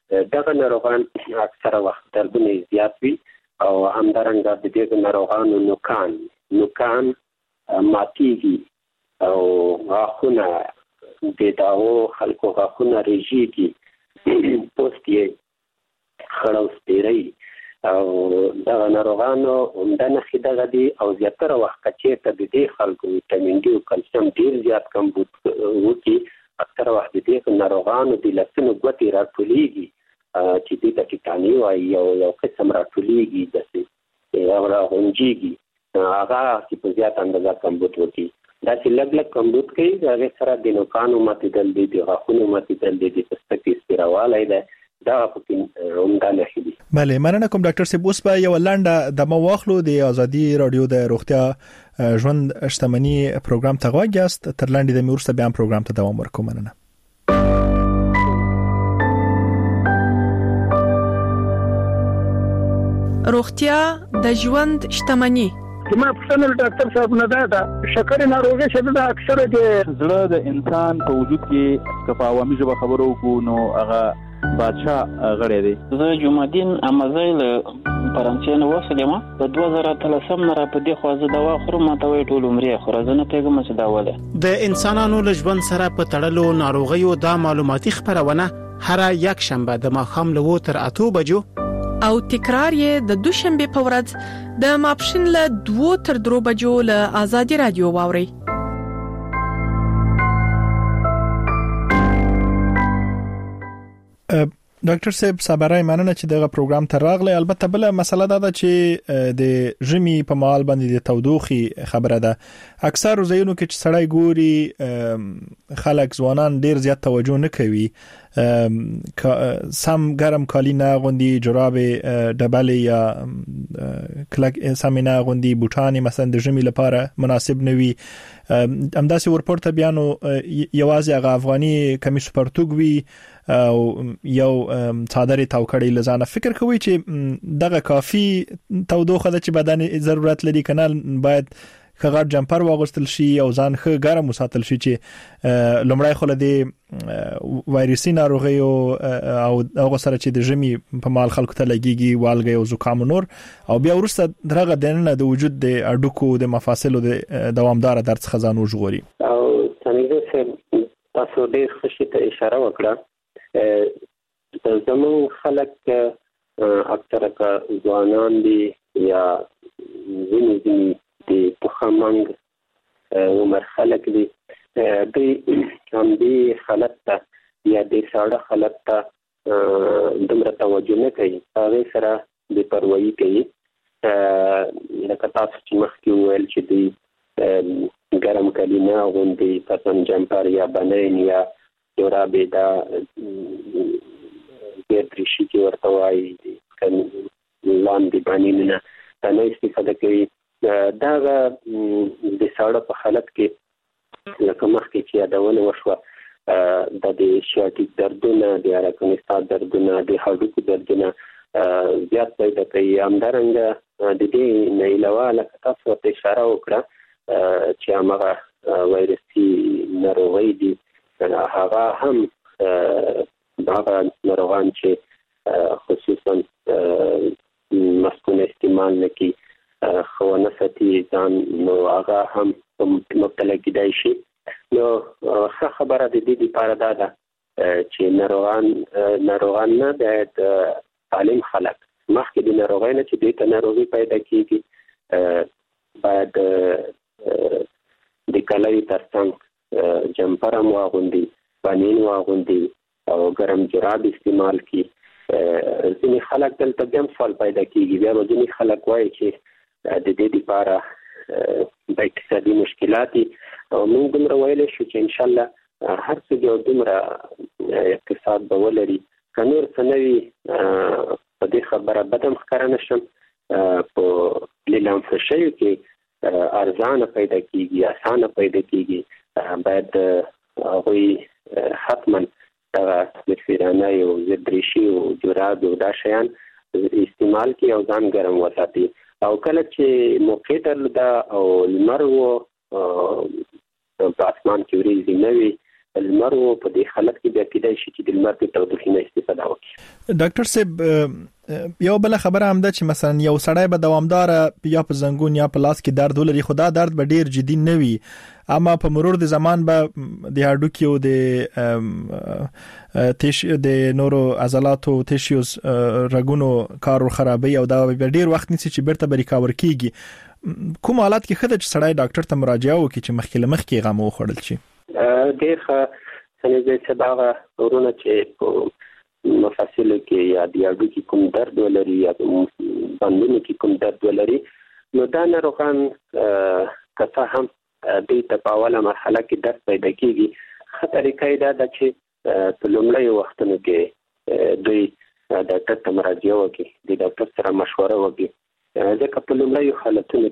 دغه ناروغان اکثره وخت دردونه زیات وي او همدارنګه د دې ناروغانو نوکان نوکان ماتیږي او غاښونه د داو خلکو غاښونه ریږي پوست یې خړاو سپیری او دغه ناروغانو همدا نښې دغه دي او زیاتره وخت چې ته د دې خلکو ویټامین ډي او کلسیم ډېر زیات کمبود وکړي اکثره وخت د دې ناروغانو د لاسونو ګوتې راټولیږي چې دې ته ټیټاني وایي او یو قسم راټولیږي داسې راغونجېږي هغه چې په زیات اندازه کمبود وکړي داسې لږ لږ کمبود کوي د هغې سره د نوکانو ماتېدل دي د غاښونو ماتېدل دي د پوستکي سپیروالی دی دا پکې عمده نښې دي. بله مننه کوم ډاکټر صاحب. اوس به یوه لنډه دمه واخلو د ازادي راډیو د روغتیا ژوند شتمني پروګرام ته غوږ یاست. تر لنډې دمې وروسته بیا هم پروګرام ته دوام ورکوو. مننه. روغتیا د ژوند شتمني. ما پښتنه ډاکټر صاحب نه دا شکر ناروغي شته د اکثره د زړه د انسان په وجود کې کفا عوامي ژبه خبرو کو نو هغه بادشاہ غړی دی. زه جمعدین امازیل فرانسې نه وسلم په دوه زره اتلسم نه را په دې خو زه دوا خورم ماته وی ټول عمرې خو زه نه پیګم چې دا وله د انسانانو له ژوند سره په تړلو ناروغیو دا معلوماتي خبرونه هر یک شنبه د ماښام له وو تر اتو بجو او تکرار یې د دوشنبه په ورځ د ماپښین له دوه تر درو بجو له ازادي رادیو واوري. ډاکټر صاحب صبرای مننه چې دغه پروګرام ته راغلی. البته بل مسله دا ده چې د ژمي په مال باندې د تودوخي خبره ده. اکثر ځایونو کې چې سړی ګوري خلک ځوانان ډیر زیات توجه نه کوي، سم ګرم کالی نه غوندي، جراب ډبل یا کلک سم نه غوندي، بوټان مثلا د ژمي لپاره مناسب نه وي. همداسې ورپورته بیانو یوازې هغه افغاني کمیس پرتوګ وي او یو څادر تاوکړی لزانه. فکر کوي چې دغه کافي تودوخه ده چې بدن ضرورت لري کنه باید خغار جمپر واغستل شي او ځان خه ګرم وساتل شي چې لمړی خو له وایرسي ناروغي او هغه سره چې د ژمي په مال خلکو ته لګيږي والګي او زکام نور او بیا ورسته درغه دنه د وجود د اډوکو د مفاصلو د دوامدار درد خزانو ژغوري. او څنګه تاسو ډېر خوشی ته اشاره وکړه. زمون خلک اکثره کا ځوانان دي یا ځینې ځینې د پخمنګ عمر خلک دي د هم دي حالت ته یا د ساړه حالت ته دومره توجه نه کوي، هغه سره د پروايي کوي. لکه تاسو چې مخکې وویل چې د ګرم کالي نه اغوندي، مثلا جمپر یا بنین یا جورابې دا ګردریشي چې ورته وایي لاندې بنین نه دا نه استفاده کوي. دا د ساړه په حالت کې لکه مخکې چې یادونه وشوه د د شیاتیک دردونه، د اراکنستا دردونه، د هډوکو دردونه زیات پیدا کوي. همدارنګه د دې نه علاوه لکه تاسو ورته اشاره وکړه چې هغه وایرسي ناروغۍ دي، هغه هم هغه ناروغان چې خصوصا مسکونه استعمال نه کوي خو نه ساتي ځان، نو هغه هم مبتلا کېدای شي. نو ښه خبره د دې لپاره دا ده چې ناروغان ناروغان نه باید سالم خلک مخکې د ناروغۍ نه چې دې ته ناروغي پیدا کېږي باید د کلوي ترڅنګ جمپر هم واغوندي، بنین واغوندي او ګرم جراب استعمال کړي. ځینې خلک دلته بیا هم سوال پیدا کېږي، بیا به ځینې خلک وایي چې د دې لپاره د اقتصادي مشکلات او موږ دومره ویلی شو چې انشاءالله هر څه یو دومره اقتصاد به ولري. که نور څه نه وي په دې خبره بد هم ښکاره نه شم، په لیلامفه شویو کې ارزانه پیدا کېږي، اسانه پیدا کېږي. باید هغوی حتما دغه مدفیرانه یو زردریشي او جراب او دا شیان استعمال کړي او ځان ګرم وساتي. او کله چې موقع درلوده او لمر و په اسمان کې وریځې نه وي لمر په دې حالت کې بیا کېدای شي چې د لمر د تودوخې نه استفاده وکړي. ډاکټر صاحب یو بل خبره هم ده چې مثلا یو سړی به دوامدار یا په زنګون یا په لاس کې درد ولري، خو دا درد به ډیر جدي نه وي، اما په مرور د زمان به د هډوکي او د تیش د نورو عضلاتو تیشوز رګونو کار خرابوي او دا به ډیر وخت نیسي چې بیرته به ریکاور کیږي. کوم حالت کې خدای چې سړی ډاکټر ته مراجعه وکړي چې مخکې له مخکې غو خوړل شي؟ ډیر ښه څنګه چې دا ورونه چې مفاصلو کې یا د هډوکي کوم درد ولري یا بندونو کې کوم درد ولري، نو دا ناروغان که هم دوی ته په اوله مرحله کې درد پیدا کېږي، ښه طریقه یې دا ده چې په لومړیو وختونو کې دوی ډاکټر ته مراجعه وکړي، د ډاکټر سره مشوره وکړي، ځکه په لومړیو حالتونو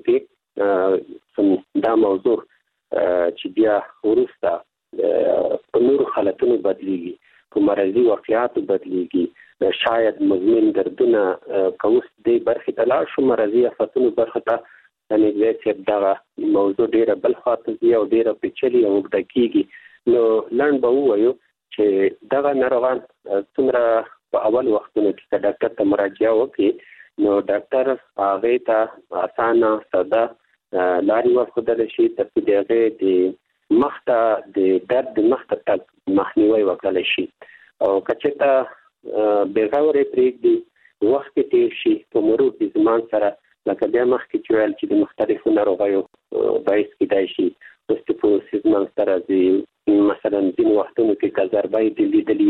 کې دا موضوع چې بیا وروسته په نورو حالتونو بدلیږي، په مرضي واقعاتو بدلیږي، شاید مزمن دردونه کوس دی برخې ته لاړ شو، مرضي آفتونو برخه ته نږدې چې دغه موضوع ډیره بل خاطر دی او ډیره پیچلې او اوږده کېږي. نو لنډ به ووایو چې دغه ناروغان څومره په اول وختونو کې ډاکټر ته مراجعه وکړي، نو ډاکټر هغې ته اسانه ساده لارې ورښودلی شي تر څو د هغې د مخته د درد د مخته تګ مخنیوی وکړلی شي، او که چېرته بېغورې پرېږدي وخت کې تېر شي په مرور د زمان سره، لکه بیا مخکې چې ویل چې د مختلفو ناروغیو باعث کېدای شي اوسټیوپوروسیس منځته راځي، مثلا ځینې وختونو کې که ضربه یې لیدلې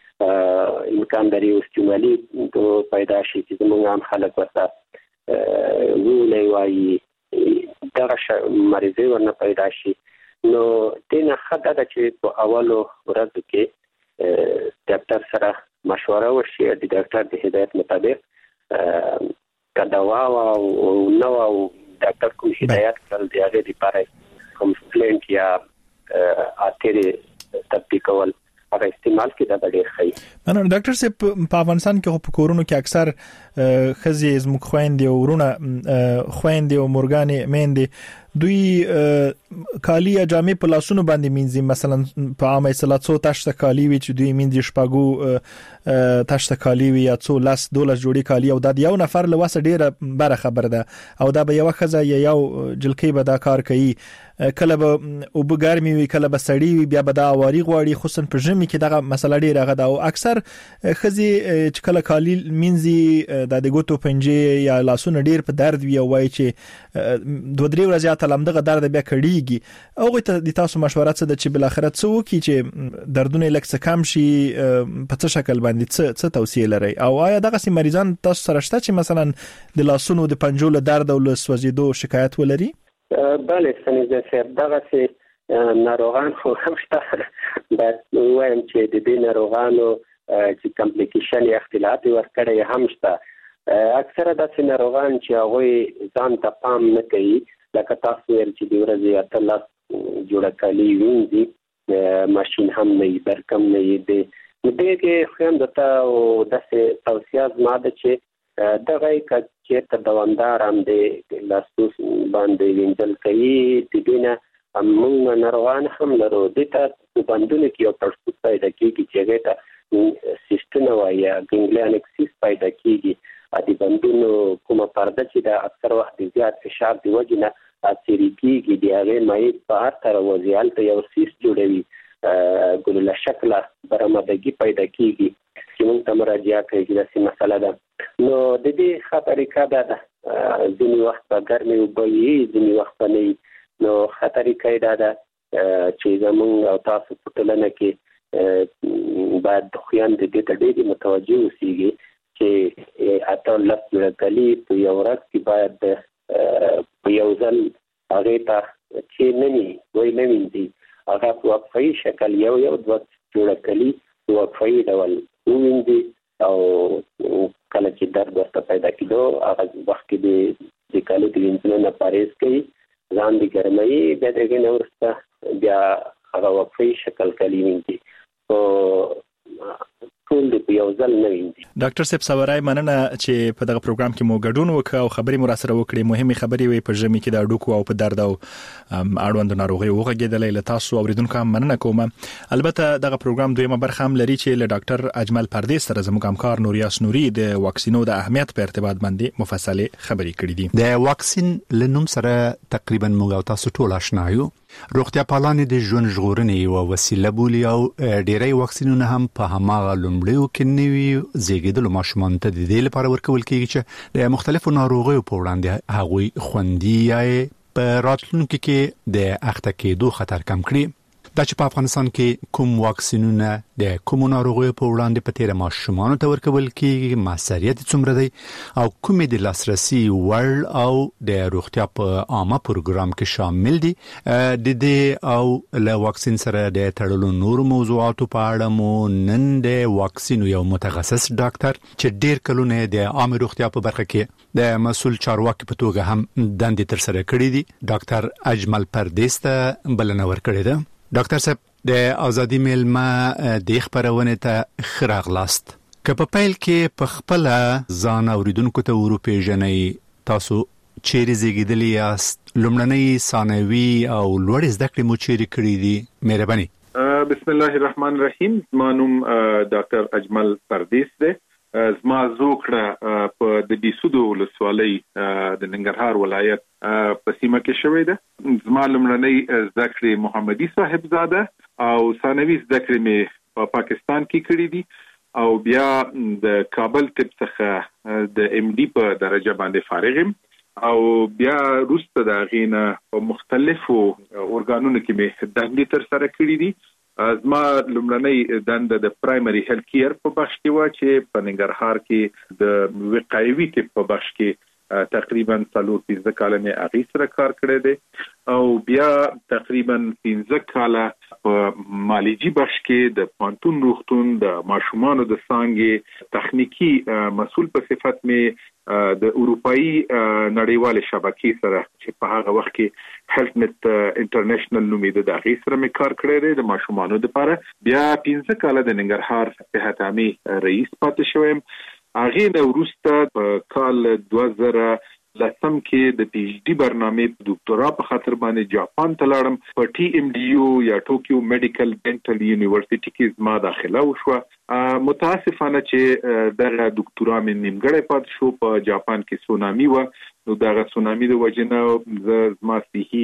وي امکان لري اوسټیومالي پیدا شي چې زموږ عام خلک ورته وولی وایي، دغه مریضۍ ورنه پیدا شي. نو دې نه ښه دا ده چې په اولو ورځو کې ډاکټر سره مشوره وشي، د ډاکټر د هدایت مطابق که دوا او نو او ډاکټر کوم هدایت کړل دی هغه لپاره کوم سپلنټ یا اترې تطبیقول هغه استعمال کې دا ډېر ښه. نو ډاکټر صاحب په افغانستان کې په کورونو کې اکثر خزي زموږ خويندې او ورونه خويندې او مورګانې میندې دوی کالی یا جامې په لاسونو باندې مینځي، مثلا په عامه اصطلاح څو تاشته کالی وي چې دوی مینځي شپږو تاشته کالی وي یا څو لاس دولس جوړي کالی، او دا یو نفر له واسه ډیره بره خبر ده، او دا به یو خزه یا یو جلکی به دا کار کوي، کله به او به ګرمي وي کله به سړی وي، بیا به دا اواري غواړي، خصوصا په ژمي کې دغه مسله ډیره غدا، او اکثر خزي چې کله کالی مینځي د دګوتو پنجې یا لاسونه ډیر په درد وي او وایي چې دوه درې ورځې ته لمدغه درد بیا کړيږي، او ته د تاسو مشوره څه ده چې بل اخرت څه وکړي چې دردونه لکه څه کم شي، په څه شکل باندې څه څه توصیه لري، او آیا دغه سي مریضان تاسو سره شته چې مثلا د لاسونو د پنجو له درد او له سوځیدو شکایت ولري؟ بله څنګه چې دغه سي ناروغان خو هم شته، بس وایم چې د دې ناروغانو چې کمپلیکیشن یا اختلالات ورکړي هم شته. اکثره داسې ناروغان چې هغوی ځان ته پام نه کوي، لکه تاسو ویل چې د ورځې اتلس جوړه کالي وینځي، ماشین هم نه وي، برق هم نه وي، د دې کې خو هم درته داسې توصیه زما ده چې دغه که چېرته دوامدار هم د لاسو باندې وینځل کوي، د دې نه موږ ناروغان هم لرو، دې ته په بندونو کې یو تړسوب پیدا کېږي چې هغې ته سیسټونه وایي یا ګنګلیانکسیس پیدا کېږي، د بندونو کومه پرده چې د اکثر وخت زیات فشار د وجې نه اثرې کېږي، د هغې مایع بهر ته راوځي، هلته یو سیس جوړوي، ګلوله شکله برآمدګي پیدا کېږي چې موږ ته مراجعه کوي چې داسې مسله ده. نو د دې ښه طریقه دا ده، ځینې وخت به ګرمې اوبه وي، ځینې وخت به نه وي، نو ښه طریقه یې دا ده چې زموږ او تاسو په ټولنه کې باید خویندې دې ته ډېرې متوجه اوسېږي چې اته لس جوړه کالي په یو ورځ کې باید په یو ځل هغې ته چې نه وي وایي نه وینځي، هغه په وقفه‌یي شکل یو یو دوه جوړه کالي په وقفه‌یي ډول ووینځي، او کله چې درد ورته پیدا کېدو هغه وخت کې د کالي د وینځلو نه پرهیز کوي، ځان د ګرموي، بیا د هغې نه وروسته بیا هغه وقفه‌یي شکل کالي وینځي. په ټول په یو ځل نه ویني. ډاکټر صاحب سوارای مننه چې په دغه پروګرام کې مو ګډون وکړ او خبرې مو راسره وکړې. مهمه خبرې وي په ژمي کې د اډوکو او په درد او اړوند ناروغي وغږیدلې. له تاسو اوریدونکو هم مننه کوم. البته دغه پروګرام دویمه برخه هم لري چې له ډاکټر اجمل پردیس سره زموږ همکار نوریاس نوري د واکسینو د اهمیت په ارتباط باندې مفصله خبرې کړې دي. د واکسین لنوم سره تقریبا موږ تاسو ټول آشنا یو. روغتیا پالانې د ژوند ژغورنې یو وسیله بولي او ډېری واکسینونه هم په هماغه لومړیو کې نوي زیږیدلو ماشومانو ته د دې لپاره ورکول کېږي چې د مختلفو ناروغیو په وړاندې هغوی خوندي یا په راتلونکي کې د اخته کېدو خطر کم کړي. دا چې په افغانستان کې کوم واکسینونه د کوم ناروغیو په وړاندې په تیر ماشومانو ته ورکول کېږي، موثریت څومره دی او کومې د لاسرسي وړ او د روغتیا په عامه پروګرام کې شامل دي، د دې او له واکسین سره د تړلو نور موضوعاتو په اړه مو نن د واکسینو یو متخصص ډاکټر چې ډېر کلونه د عامه روغتیا په برخه کې د مسؤل چارواکي په توګه هم دندې تر سره کړې دي، ډاکټر اجمل پردیس ته بلنه ورکړې ده. ډاکټر صاحب د ازادي میلمه د خبرونه ته خراغلاست. که په پیل کې په خپل ځان اوریدونکو ته وروپېژنئ، تاسو چیرې زیږیدلی یاست، لومړنۍ ثانوي او لوړ زده کړې مو چیرې کړې دي؟ مهرباني. بسم الله الرحمن الرحیم. زما نوم ډاکټر اجمل پردیس دی. زما زوکړه په د بیسودو ولسوالۍ د ننګرهار ولایت په سیمه کې شوې ده. زما لومړنۍ زده کړې محمدي صاحبزاده او ثانوي زده کړې مې په پاکستان کې کړې دي او بیا د کابل طب څخه د ام ډي په درجه باندې فارغ یم او بیا وروسته د غینه په مختلفو اورګانونو کې مې دندې تر سره کړې دي. زما لومړنۍ دنده د پرایمري هیلث کیر په بخش کې و چې په ننګرهار کې د وقایوي طب په بخش کې تقریبا څلور پنځه کاله مې هغې سره کار کړی دی او بیا تقریبا پنځه کاله په مالجي بخش کې د پانتون روغتون د ماشومانو د څانګې تخنیکی مسؤل په صفت مې د اروپאי نړیوال شبکې سره چې په هغه وخت کې هیلث نت انټرنیشنل نومې د هغې سره مې کار کړی دی د ماشومانو لپاره. بیا پنځه کاله د ننګرهار صحت عامې رئیس پاتې شوم. هغې نه وروسته په کال دوه زره لسم کې د پی ایچ ډي برنامې په ډاکټرا په خاطر باندې جاپان ته لاړم. په ټي ام ډي یو یا ټوکیو میډیکل ډینټل یونیورسيټي کې زما داخله وشوه. متاسفانه چې دغه ډاکټرا مې نیمګړی پاتې شو. په جاپان کې سونامي و، نو دغه سونامي د وجنه زما صحي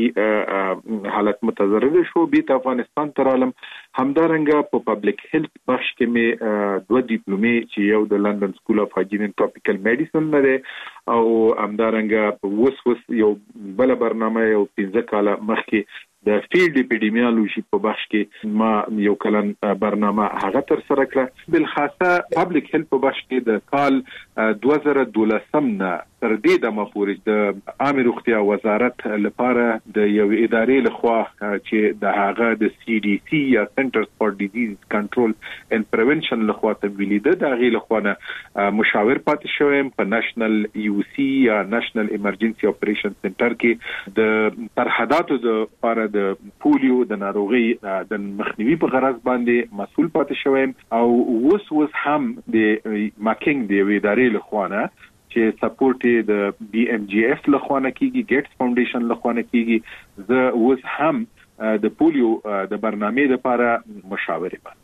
حالت متضرر شو. بیت افغانستان ته رالم. همدارنګه په پبلک هیلث بخش کې مې دوه ډیپلومې چې یو د لندن سکول اف هایجین اینڈ ټاپیکل میډیسن لري او همدارنګه وس وس یو بل برنامه یو پنځه کاله مخکې د فیلډ اپیډیمیولوژي په بخش کې ما یو کلن برنامه هغه تر سره کړه. بل خاصه پبلک هیلث په بخش کې د کال دوه زره دولسم نه تر دې دمه پورې د عامه روغتیا وزارت لپاره د یو ادارې لخوا چې د هغه د سی ډي سی یا سنټرز فار ډیزیز کنټرول اند پریونشن لخوا تمویل ده، د هغې لخوا نه مشاور پاتې شوم. په نېشنل یو سی یا نېشنل ایمرجنسي اپریشن سنټر کې د سرحداتو د لپاره د پولیو د ناروغي د مخنیوي په غرض باندې مسؤل پاتې شوم او اوس اوس هم د ماکینګ د ادارې لخوا نه چې سپورټ د بي ام جی اف لخوا نه کیږي، ګیټس فاونډیشن لخوا نه کیږي. زه اوس هم د پولیو د برنامې لپاره مشاور یم.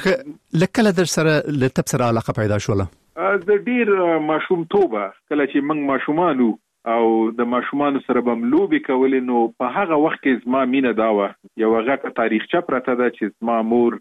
ډېر لکه در سره لته سره علاقه پیدا شوله؟ د ډېر ماشوم توبه کله چې موږ ماشومانو او د ماشومانو سره بم لوبي کولې، نو په هغه وخت کې زما مینه دا و، یو هغه تاریخچه پرته ده چې زما مور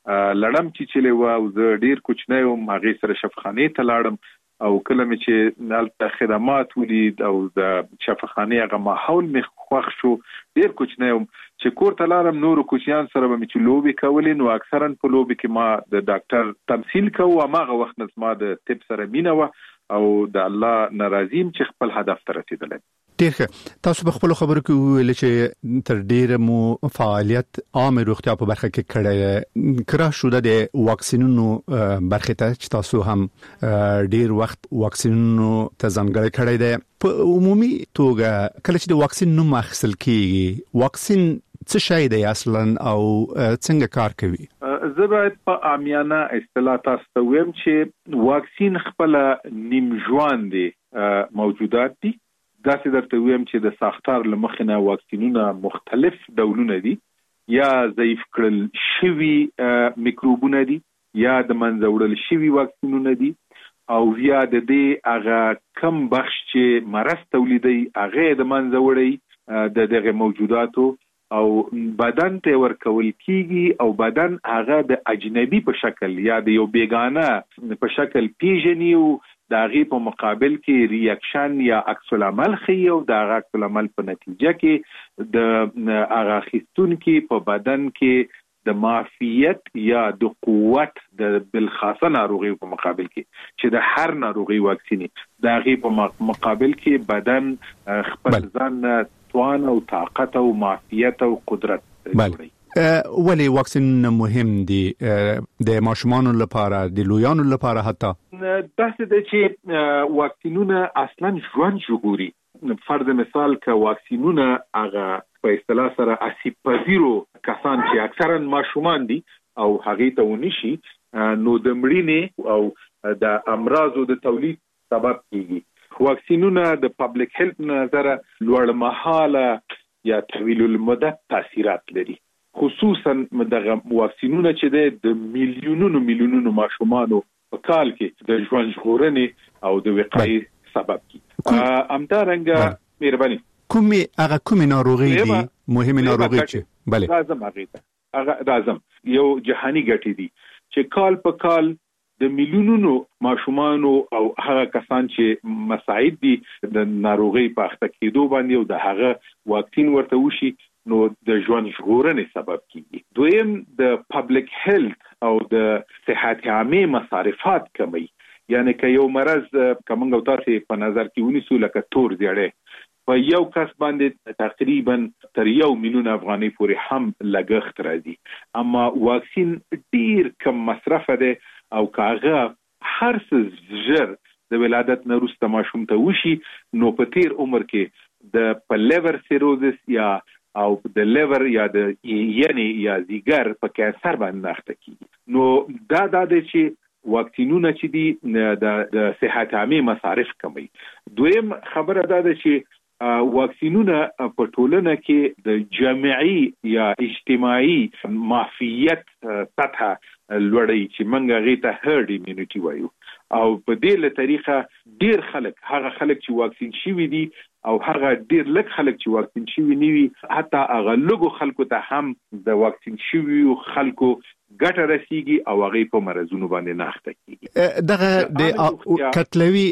لړم چې چلې و او زه ډېر کوچنی وم، هغې سره شفاخانې ته لاړم او کله مې چې هلته خدمات ولید او د شفاخانې هغه ماحول مې خوښ شو، ډېر کوچنی وم چې کور ته لاړم. نورو کوچنیان سره به مې چې لوبې کولې، نو اکثرا په لوبې کې ما د ډاکټر تمثیل کوو. هماغه وخت نه زما د طب سره مینه وه او د الله ناراضیم چې خپل هدف ته رسیدلی. ډېر ښه. تاسو په خپلو خبرو کې وویل چې تر ډېره مو فعالیت عامه روغتیا په برخه کې کړی. کره شو د واکسینونو برخه ته چې تاسو هم ډېر وخت واکسینونو ته ځانګړی کړی دی. په عمومي توګه کله چې د واکسین نوم اخیستل کېږي، واکسین څه شی دی اصلا او څنګه کار کوي؟ زه باید په عامیانه اصطلاح تاسو ته ویم چې واکسین خپل نیم ژوند دي موجودات دي. داسې درته ویم چې د ساختار لمخنه واکسینونه مختلف ډولونه دي، یا ضعیف کړل شوي میکروبونه دي، یا د منځه وړل شوي واکسینونه دي، او یا د دې هغه کم بخش چې مرض تولیدي هغه د منځه وړي د دغه موجوداتو او بدن ته ورکول کیږي، او بدن هغه د اجنبي په شکل یا د یو بیگانه په شکل پیژني او د هغه په مقابل کې ریاکشن یا عکس العمل خي، او د هغه عکس العمل په نتیجه کې د هغه خستون کې په بدن کې د معافیت یا د قوت د بالخاصه ناروغي په مقابل کې چې د هر ناروغي واکسیني د هغه په مقابل کې بدن خپل ځان توان او طاقت او معافیت او قدرت لري. ولی واکسین مهم دي د ماشومانو لپاره، د لویانو لپاره؟ حتی داسې ده چې واکسینونه اصلا ژوند ژغوري. فرض مثال که واکسینونه هغه په اصطلاح سره اسیب پذیرو کسان چې اکثرا ماشومان دي او هغه ته ونشي، نو د مړینې او د امراضو د تولید سبب کیږي. واکسینونه د پبلک هیلث نظر لوړ مهاله یا طویل المدت تاثیرات لري، خصوصا دغه واکسینونه چې د میلیونونو میلیونونو ماشومانو په کال کې د ژوند ژغورنې او د وقایې سبب کیږي. همدارنګه مهرباني کومي هغه کومي ناروغي دي مهمه ناروغي چې بله لازم هغه هغه لازم یو جهانی ګټي دي چې کال په کال د میلیونونو ماشومان او هغه کسان چې مساعد دي د ناروغي په اخته کېدو باندې او د هغه واکسین ورته وشي، نو د ژوند ژغورنې سبب کیږي. دویم د پبلک هیلث او د صحت عامه مصارفات کمی، یعنی که یو مرض کومنګ او تاسو په نظر کې ونیسو لکه تور زیړی، په یو کس باندې تقریبا تر یو میلیون افغانۍ پورې هم لګښت راځي، اما واکسین ډیر کم مصرف ده او کاغه هر څه ژر د ولادت نه وروسته ماشوم ته وشي، نو په تیر عمر کې د په لیور سیروزس یا او د لیور یا د یعنی یا زیګر په کانسر باندې اخته کیږي. نو دا د چې واکسینونه چې دي د صحت عامه مصارف کموي. دویم خبره دا ده چې واکسینونه په ټولنه کې د جمعي یا اجتماعي معافیت سطح لوړی چې منګه غیته هرد ایمونټي وایو، او په دې له طریقه ډیر خلک هغه خلک چې واکسین شوي دي او هغه ډیر لږ خلک چې واکسین شوي نه وي، حتی هغه لږو خلکو ته هم د واکسین شوي خلکو ګټه رسیږي او هغه په مرزونو باندې نه اخته کیږي. دغه د کتلوي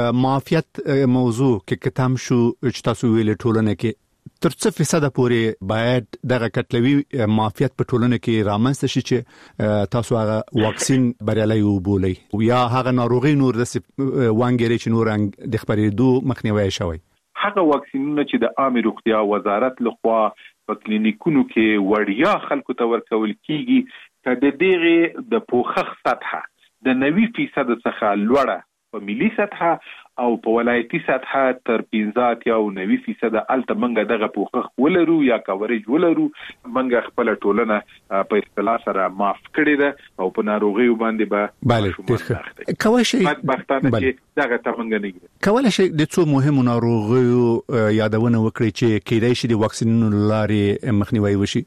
معافیت موضوع کې کتم شو چې تاسو ویل ټولنه کې تر څه فیصد پورې باید دغه کتلوي معافیت په ټولنه کې رامنځته شي چې تاسو هغه واکسین بریالي وبولئ، یا هغه ناروغي نور د وانګری چې نور د خبرېدو مخنیوي شوی؟ هغه واکسینونه چې د عامه روغتیا وزارت لخوا په کلینیکونو کې وړیا خلکو ته ورکول کیږي، که د دغه د پوخخ سطح د نوي فیصد څخه لوړه په ملي سطح او په ولایتي سطح تر پنځه یا نوي فیصد الته منګه دغه پوخخ ولرو یا کاورج ولرو، منګه خپل ټولنه په اصطلاح سره معاف کړی ده او په ناروغي باندې به بله کوي شي بدبختانه چې دغه ته منګه نه کوي شي د څو مهمو ناروغیو یادونه وکړي چې کېدای شي د واکسینونو لارې مخنیوي وشي.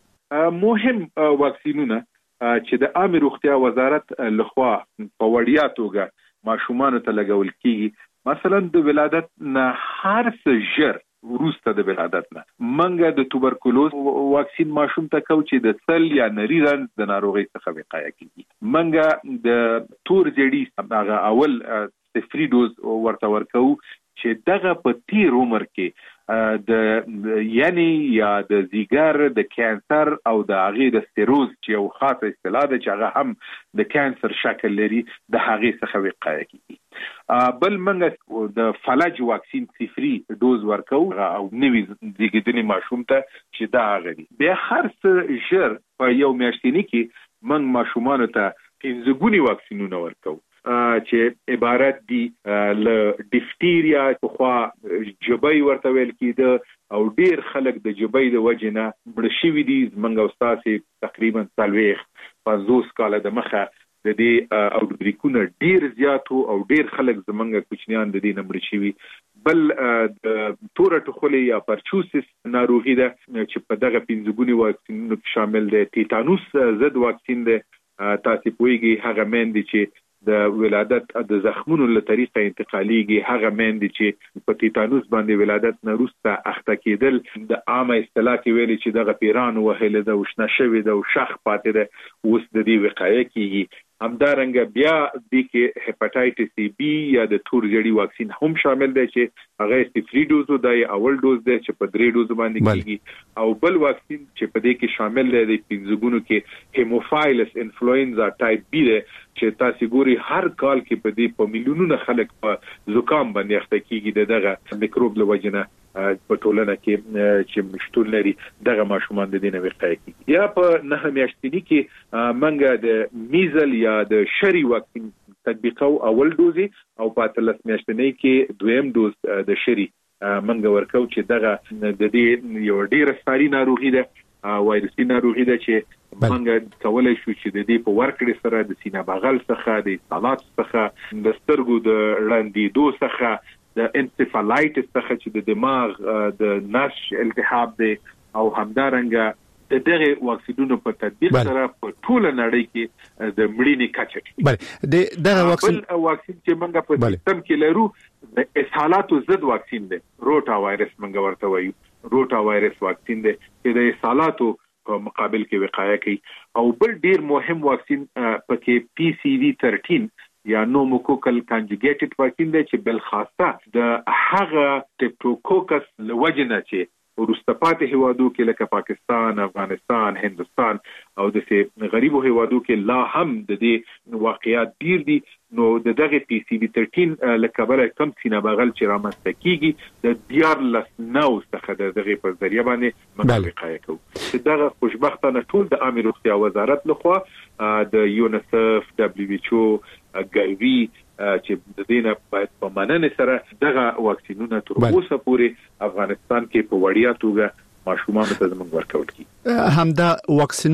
مهم واکسینونه چې د عامه روغتیا وزارت لخوا په وړیا توګه ماشومان ته لګول کیږي، مثلا د ولادت نه هر څه ژر وروسته د ولادت نه منګه د توبرکلوز واکسین ماشوم ته کو چې د سل یا نری رنځ د ناروغي څخه وقایه کیږي، منګه د تور زیړی هغه اول صفری دوز ورته ورکو چې دغه په تیر عمر کې د یعنی یا د زیګر د کانسر او د هغه د سټیروز چې یو خاصه اصطلاح ده چې هغه هم د کانسر شکل لري د هغه څخه وقایه کیږي. بل منګه د فلج واکسین صفری دوز ورکو او نوی زیږیدلي ماشوم ته چې دا غړي به هر څه ژر په یو میاشتنی کې من ماشومان ته پنځه ګونی واکسینونه ورکو چې عبارت دي ل ډیفتیریا په خوا جبای ورته ویل کیده او ډیر خلک د جبای د وجنه مړ شوي دي زمونږ استاد تقریبا څلوېښت پنځوس کاله د مخه د دې او د بریکونه ډیر زیاتو او ډیر خلک زمونږ کوچنیان د دې نمبر شوي بل د تور ټخولي یا پرچوسس ناروغي ده چې په دغه پنځګونی واکسینونو شامل دي ټیټانوس ضد واکسین ده تاسو پوهیږئ هغه مېندې چې د ولادت د زخمونو له طریقه انتقالیږي هغه مېندې چې په ټیټانوس باندې ولادت نه وروسته اخته کېدل د عامه اصطلاح کې ویلي چې دغه پیران وهله د وشنه شوی د شخ پاتې ده اوس د دې وقایه کیږي همدارنګه بیا د کې هپاتایټس بی یا د تور جړی واکسین هم شامل دی چې هغه استفری دوز دی اول دوز دی چې په درې دوز باندې کیږي او بل واکسین چې په دې کې شامل دی د پنځګونو کې هیموفایلس انفلوئنزا ټایپ بی دی چې تاسو ګوري هر کال کې په دې په میلیونونو خلک په زکام باندې اخته کیږي دغه میکروب له وجنه په ټولنه کې چې مشتول لري دغه ماشومان د دې نه وقایه کیږي یا په نه میاشتنی کې منګه د میزل یا د شری واکسین تطبیقو اول دوزي او په تلس میاشتنی کې دویم دوز د شری منګه ورکو چې دغه د دې یو ډیر ساري ناروغي ده وایرسي ناروغي ده چې منګه کولای شو چې د دې په ورکړې سره د سینه بغل څخه د سالات څخه د سترګو د ړندېدو څخه د انسفالایټس څخه چې د دماغ د نش التهاب دی او همدارنګه د دغه واکسینونو په تطبیق سره په ټول نړۍ کې د مړینې کچه بله د دغه واکسین واکسین چې موږ په سیستم کې لرو د اسهالاتو ضد واکسین دی روټا وایرس موږ ورته وایو روټا وایرس واکسین دی چې د اسهالاتو په مقابل کې وقایه کوي او بل ډیر مهم واکسین پکې پی سی وی تھرټین یا نوموکوکل کانجوګیټډ واکسین دی چې بل خاصه د هغه ټپټوکوکس لوجنه چې ورستپات هوادو کې لکه پاکستان، افغانستان، هندستان او د سه غریبو هوادو کې لا هم د دې واقعیات ډیر دي نو د دغه پی سی وی تھرټین لکه بل کم سینه بغل چې رامنځته کیږي د دیار لس نو څخه د دغه په ذریعہ باندې منطقه کوي چې دغه خوشبختانه ټول د عامه روغتیا وزارت لخوا د یونیسف دبليو ایچ او ګایوي چې د دینه باید په مننه سره دغه واکسینونه تر اوسه پورې افغانستان کې په وړیا توګه ماشومان ته زموږ ورکول کی همدا واکسین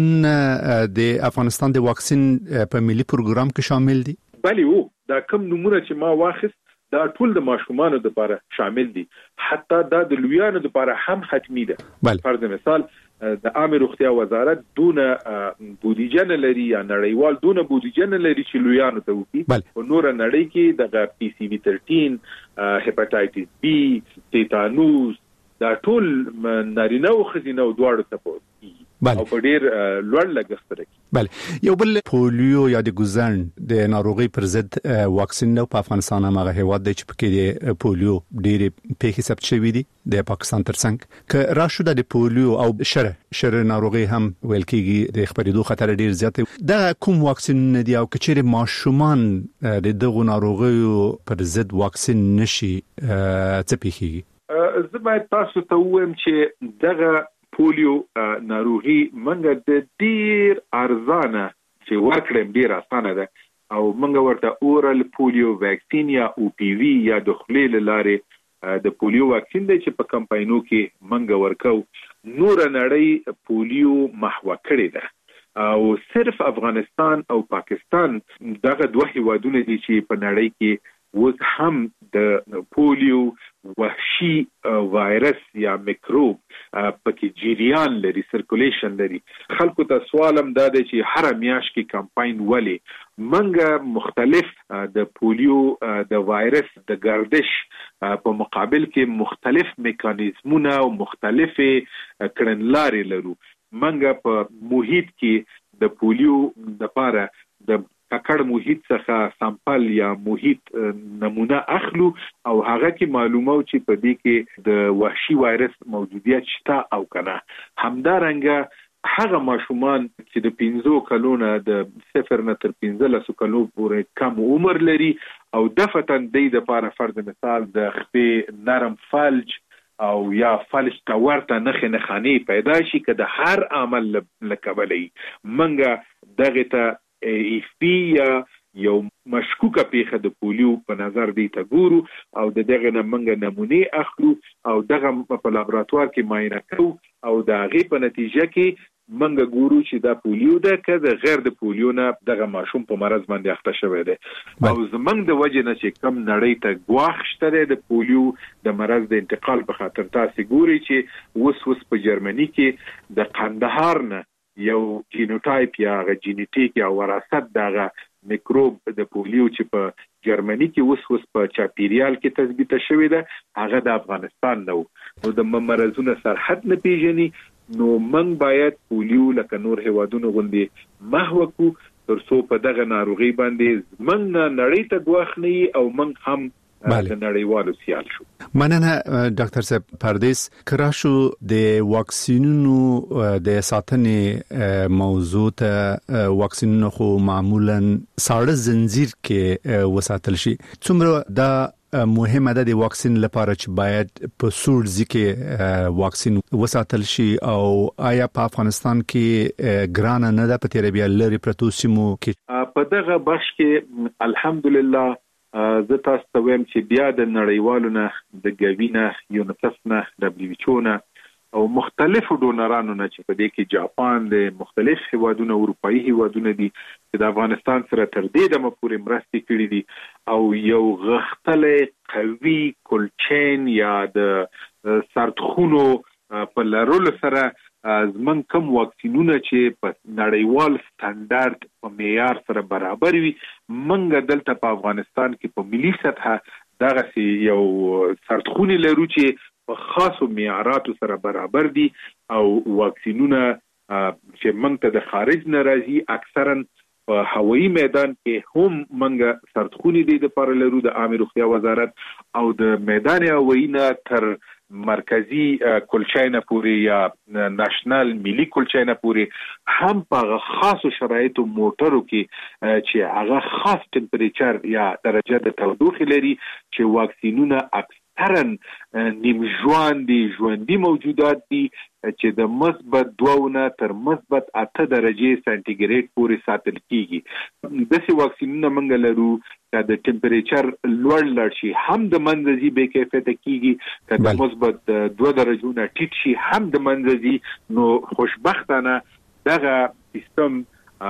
د افغانستان د واکسین په ملي پروګرام کې شامل دي بلی وو دا کوم نمونه چې ما واخست دا ټول د ماشومانو لپاره شامل دي حتی دا د لویانو لپاره هم حتمی ده فرض مثال د عامه روغتیا وزارت دونه بودیجه نه لري یا نړیوال دونه بودیجه نه لري چې لویانو ته وکړي په نور نړۍ کې د پی سی وی تھرټین هپاتایټس بی ټیټانوس دا ټول نارینه او ښځینه دواړو ته بله او په ډیر لوړ لګښت لري بله یو بل پولیو یا د ګوزن د ناروغي پر ضد واکسین نو په افغانستان هغه هیواد دی چې پکې د پولیو ډیر پیښې ثبت شوې دي د پاکستان ترڅنګ ک راشو د پولیو او شر شر ناروغي هم ویل کېږي د خبرېدو خطر ډیر زیات دا کوم واکسین دی او کچېره ماشومان د دغه ناروغي پر ضد واکسین نشي څه پیښیږي زه باید تاسو ته وایم چې دغه پولیو ناروغي منګه د ډیر ارزانه چې ورکړم ډیر اسانه ده او منګه ورته اورال پولیو ویکسین یا او پی وی یا د خلیل لارې د پولیو واکسین دی چې په کمپاینو کې منګه ورکو نور نړۍ پولیو محو کړی ده او صرف افغانستان او پاکستان دغه دوه هیوادونه دي چې په نړۍ کې وز هم د پولیو وحشي وایرس یا میکروب پکې جریان لري سرکولیشن لري خلکو ته سوالم دا دی چې هر میاش کې کمپاین ولی منګه مختلف د پولیو د وایرس د گردش په مقابل کې مختلف میکانیزمونه او مختلفه کړنلارې لرو منګه په محیط کې د پولیو لپاره د ککړ محیط څخه سامپل یا محیط نمونه اخلو او هغه کې معلومه چې په دې کې د وحشي وایرس موجودیت شته او کنه همدارنګه هغه ماشومان چې د پنځو کلونو د صفر نه تر پنځلسو کلو پورې کم عمر لري او دفتن د دې لپاره فرض مثال د خپې نرم فلج او یا فلج تا ورته نخې نخانی پیدا شي که د هر عمل لکبلی منګه دغه ته ایف پی یا یو مشکوکه پیښه د پولیو په نظر دی ته ګورو او د دغه نمنګ نمونه اخلو او دغه په لابراتوار کې معاینه کوو او د هغې په نتیجه کې منګه ګورو چې دا پولیو ده که د غیر د پولیو نه دغه ماشوم په مرض باندې اخته شوی دی او زمنګ د وجه نه چې کم نړۍ ته ګواښ شته د پولیو د مرض د انتقال په خاطر تاسو ګوري چې وس وس په جرمني کې د قندهار نه یو جینوټایپ یا غ جینیټیک یا وراثت دغه میکروب د پولیو چې په جرمني کې وس وس په چاپیریال کې تثبیت شوی ده هغه د افغانستان نو نو د مرزونو سرحد نه پیژني نو من باید پولیو لکه نور هیوادونو غوندي محو کو ترڅو په دغه ناروغي باندې من نړۍ ته ګواښ نه او من هم د نړیوالو سیال شو. مننه ډاکټر صاحب پردیس کراشو د واکسینونو د ساتنې موضوع ته واکسینونو خو معمولا ساړه زنجیر کې وساتل شي څومره دا مهمه ده د واکسین لپاره چې باید په سور ځکه واکسین وساتل شي او آیا په افغانستان کې ګران نه ده په تیر بیا لري پروتو سیمو کې په دغه بخش کې الحمدلله زه تاسو ته وایم چې بیا د نړیوالو نه د ګوینه یونیسف نه دبليو ایچ او نه او مختلفو ډونرانو نه چې په دې کې جاپان د مختلف هیوادونو اروپאי هیوادونه دي چې د افغانستان سره تر دې دمه پورې مرستې کړې دي او یو غښتلې قوي کولچین یا د سرتخونو په لرلو سره زمون کوم واکسینونه چې په نړیوال سټانډارد په معیار سره برابر وي منګه دلته په افغانستان کې په ملي سطح دغه یو سرتخونی لرو چې په خاصو معیاراتو سره برابر دي او واکسینونه چې منګ ته د خارج ناراضي اکثرا په هوایي میدان کې هم منګه سرتخونی دي د پر لرو د عامه روغتیا وزارت او د میدان هوایي نه تر مرکزی کلچاینه پوری یا ناشنل ملي کلچاینه پوری هم په خاصو شرایطو موټرو کې چې هغه خاص ټمپریچر یا درجه د تودوخه لري چې واکسینونه اکثرا نیم ژوندۍ ژوندۍ موجودات دي چې د مثبت دوه تر مثبت اته درجه سانتیګریډ پورې ساتل کیږي د سی واکسینونه منګ لرو چې د ټمپریچر لوړ لړ شي هم د منځي به کیفیت کیږي چې د مثبت دوه درجو نه ټیټ شي هم د منځي نو خوشبختانه دغه سیستم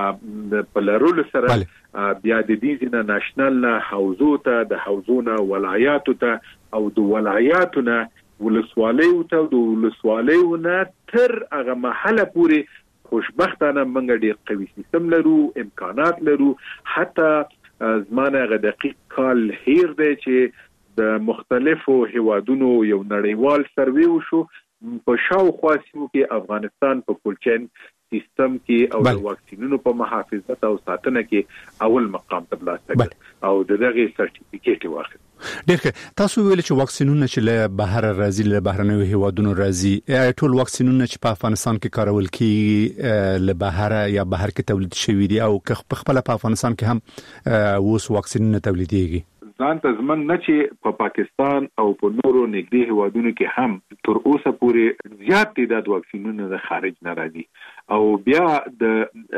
د پلرول سره بیا د دې نه ناشنل نه حوزو ته د حوزونه ولایاتو ته او د ولایاتو نه ولسوالیو ته د ولسوالیو نه تر هغه محله پورې خوشبختانه موږ ډیر قوي سیستم لرو امکانات لرو حتی زمانه غ دقیق کال هیر دی چې د مختلفو هیوادونو یو نړیوال سروې وشو په شاوخوا سیمو کې افغانستان په کولچین سیستم کې او د واکسینونو په محافظت او ساتنه کې اول مقام ترلاسه کړ او دغه سرټیفیکیټ واخیست. ډیره تاسو ویل چې واکسینونه چې له بهر راځي له بهرنیو هیوادونو راځي ټول واکسینونه چې په افغانستان کې کارول کیږي له بهر یا بهر کې تولید شوی دي او په خپل په افغانستان کې هم اوس واکسینونه تولیديږي ځان ته زمنګ نه چې په پا پاکستان او په نورو نږدې هیوادونو کې هم تر اوسه پورې زیات تعداد واکسینونه د خارج نه راځي او بیا د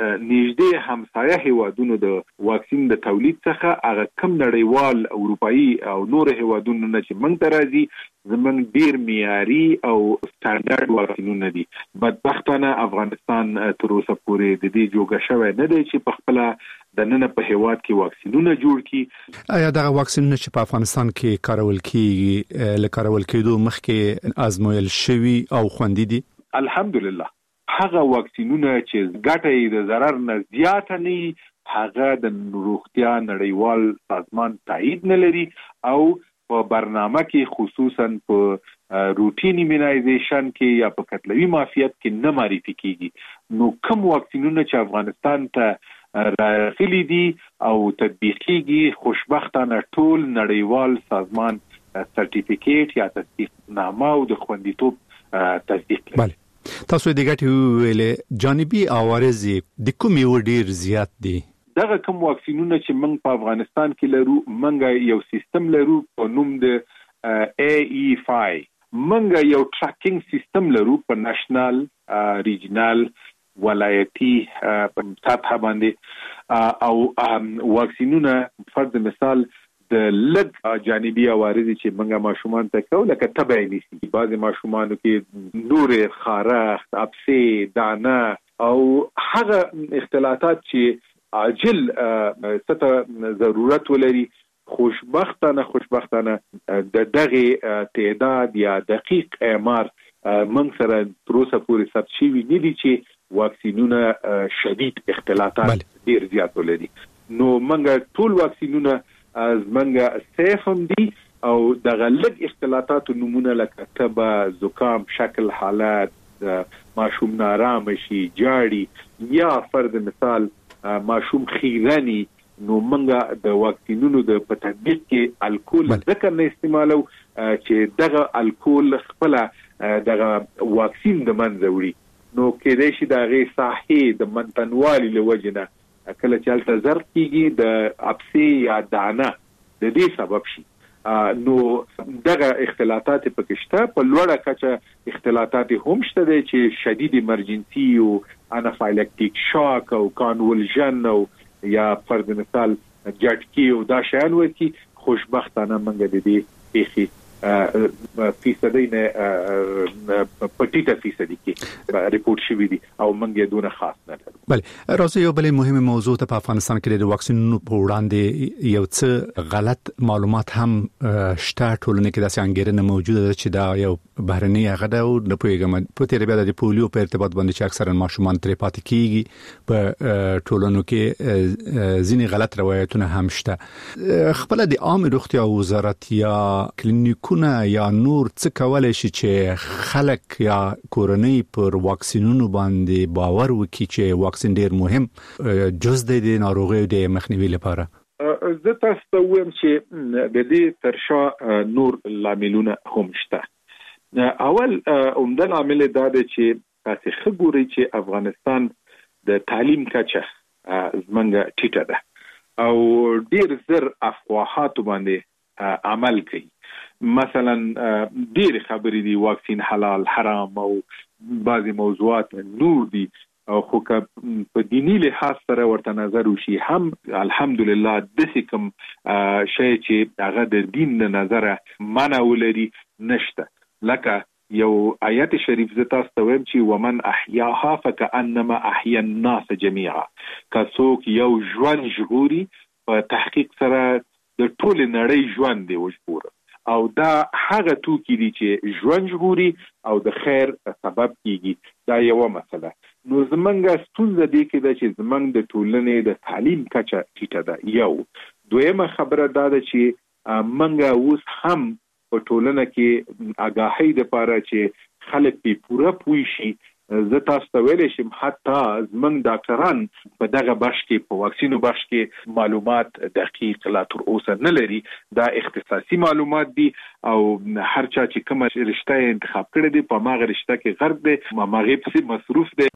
نږدې همسایه هیوادونو د واکسین د تولید څخه هغه کم نړیوال اروپאי او نور هیوادونو نه چې موږ ته راځي زمنګ ډیر معیاري او سټانډرډ واکسینونه دي بدبختانه افغانستان تر اوسه پورې د دې جوګه شوی نه دی چې په خپل د نن په هیواد کې واکسینونه جوړ کړي. آیا دا واکسینونه چې په افغانستان کې کارول کیږي ل کارول کېدو مخکې آزمویل شوی او خوندي دي؟ الحمدلله هغه واکسینونه چې ګټه د ضرر نه زیات نه هغه د روغتیا نړیوال سازمان تایید نه لري او په برنامه کې خصوصا په روټین ایمونایزیشن کې یا په کتلوي معافیت کې نه معرفي کیږي نو کوم واکسینونه چې افغانستان ته راغلي دي او تطبیقيږي خوشبختانه ټول نړیوال سازمان سرټیفیکیټ یا تصدیقنامه او د خوندیتوب تصدیق لري. بله تاسو د ګټې ویلې جانبي عوارض د کومې وړ زیات دي؟ دغه کوم واکسینونه چې موږ په افغانستان کې لرو موږ یو سیستم لرو په نوم د اي اي فاي موږ یو ټریکینګ سیستم لرو په نېشنل ریجنل ولایتي په سطح باندې او واکسینونه فرض مثال د لږ جانبي عوارض چې موږ ماشومان ته کوو لکه تبع نیسي بعض ماشومانو کې نور خارښت ابسې دانه او هغه اختلاطات چې عاجل ست ضرورت ولري خوشبختانه خوشبختانه د دغه تعداد یا دقیق اعمار من سره تر اوسه پورې ثبت شوي نه دي چې واکسینونه شدید اختلاطات ډیر زیات ولري نو موږ ټول واکسینونه زمونږ سیف هم دي او دغه لږ اختلاطات نمونه لکه تبه زکام شکل حالات ماشوم نارام شي جاړي یا فرض مثال ماشوم خیرني نو منګه د واکسینونو د تطبیق کې الکول ذکر نه استعمالو چې دغه الکول خپل دغه واکسین د منځ وړي نو کېدای شي دغه صحي د منتنوالي لوجنه کله چې الته زر کیږي د ابسي یا دانه د دې سبب شي نو دغه اختلاطات پکشته په لوړه کچه اختلاطات هم شته چې شدید ایمرجنسي او انافایلکټیک شاک او کانولژن او یا فرض مثال جټکی او دا شان وتی خوشبختانه منګه د دې پیخي فیصدی نه پټیټه فیصدی کې ریپورت شوی دی او منګه دونه خاص نه ده. بله راځي یو بل مهمه موضوع ته په افغانستان کې د واکسینونو په وړاندې یو څه غلط معلومات هم شته ټولنه کې د څنګهرنه موجوده ده چې دا یو بهرنی هغه ده او د پویګم په تیر بیا د پولیو په ارتباط باندې چې اکثرا ماشومان ترې پاتې کیږي په ټولنو کې ځینې غلط روایتونه هم شته خپل د عام روغتیا وزارت یا کلینیک کونه یا نور څه کولای شي چې خلک یا کورنۍ پر واکسینونو باندې باور وکړي چې واکسین ډیر مهم جز د ناروغیو د مخنیوي لپاره زه تاسو ته وایم چې د دې ترشا نور لاملونه هم شته اول عمده عامل دا دی چې تاسو خبري چې افغانستان د تعلیم کچه زمونږ ټیټه ده او ډیر زر افواهات باندې عمل کوي مثلا ډیر خبرې دي واکسین حلال حرام او بعضی موضوعات نور دي او خو په دینی لحاظ سره ورته نظر وشي هم الحمدلله د سکم شی چې هغه د دین نه نظر منع ولري نشته لکه یو آیت شریف زتا استویم چې ومن احیاها فكأنما احیا الناس جميعا کڅوک یو ژوند ژغوري په تحقیق سره د ټول نړۍ ژوند دی وژغور او دا هغه توکي دي چې ژوند ژغوري او د خیر سبب کیږي دا یو مسله نو زمونږ ستونزه دی کې دا چې زمونږ د ټولنې د تعلیم کچه ټیټه ده یو دویمه خبره دا ده چې منګه اوس هم په ټولنه کې آگاهی د پاره چې خلک په پوره پوي شي زه تاسو ته ویل شم حتی زمونږ ډاکټران په دغه بخش کې په واکسینو بخش کې معلومات دقیق لا تر اوسه نه لري دا اختصاصي معلومات دي او هر چا چې کومه رشته انتخاب کړی دی په ماغه رشته کې غرب دی ماغه په مصروف دی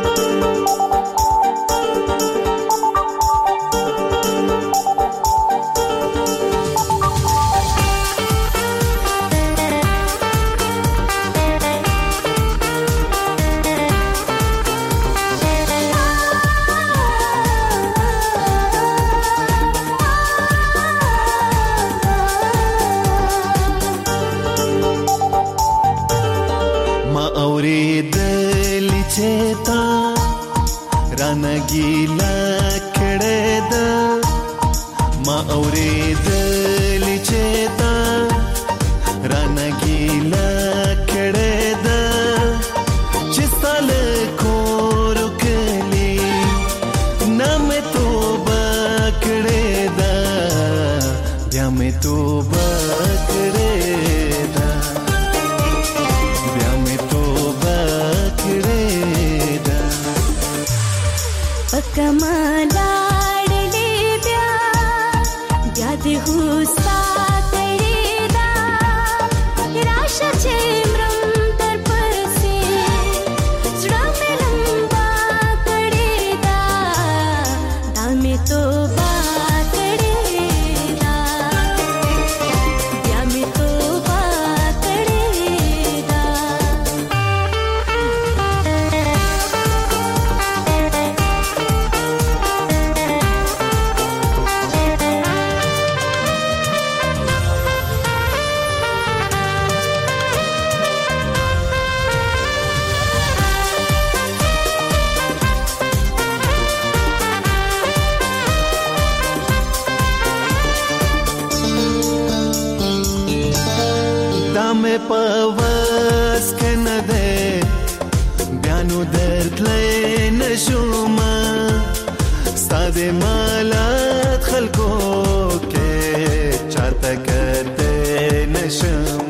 गीला कड़े दा मा औरे दल चेता राना गीला कड़े दा चिस्तल को रुकली ना में तो बकड़े दा या में तो बकड़े दा या में तो बकड़े कमाला डले ब्या याद हुस्ता तड़ेदा राशा चेमरम तरपसे जुड़ा में लंबा कड़ेदा दाल में तो बात कड़ेदा या में तो बात कड़ेदा پواز کنه ده بیانو درد لای نشوما ستاده مالات خلکو کې چاته کته نشم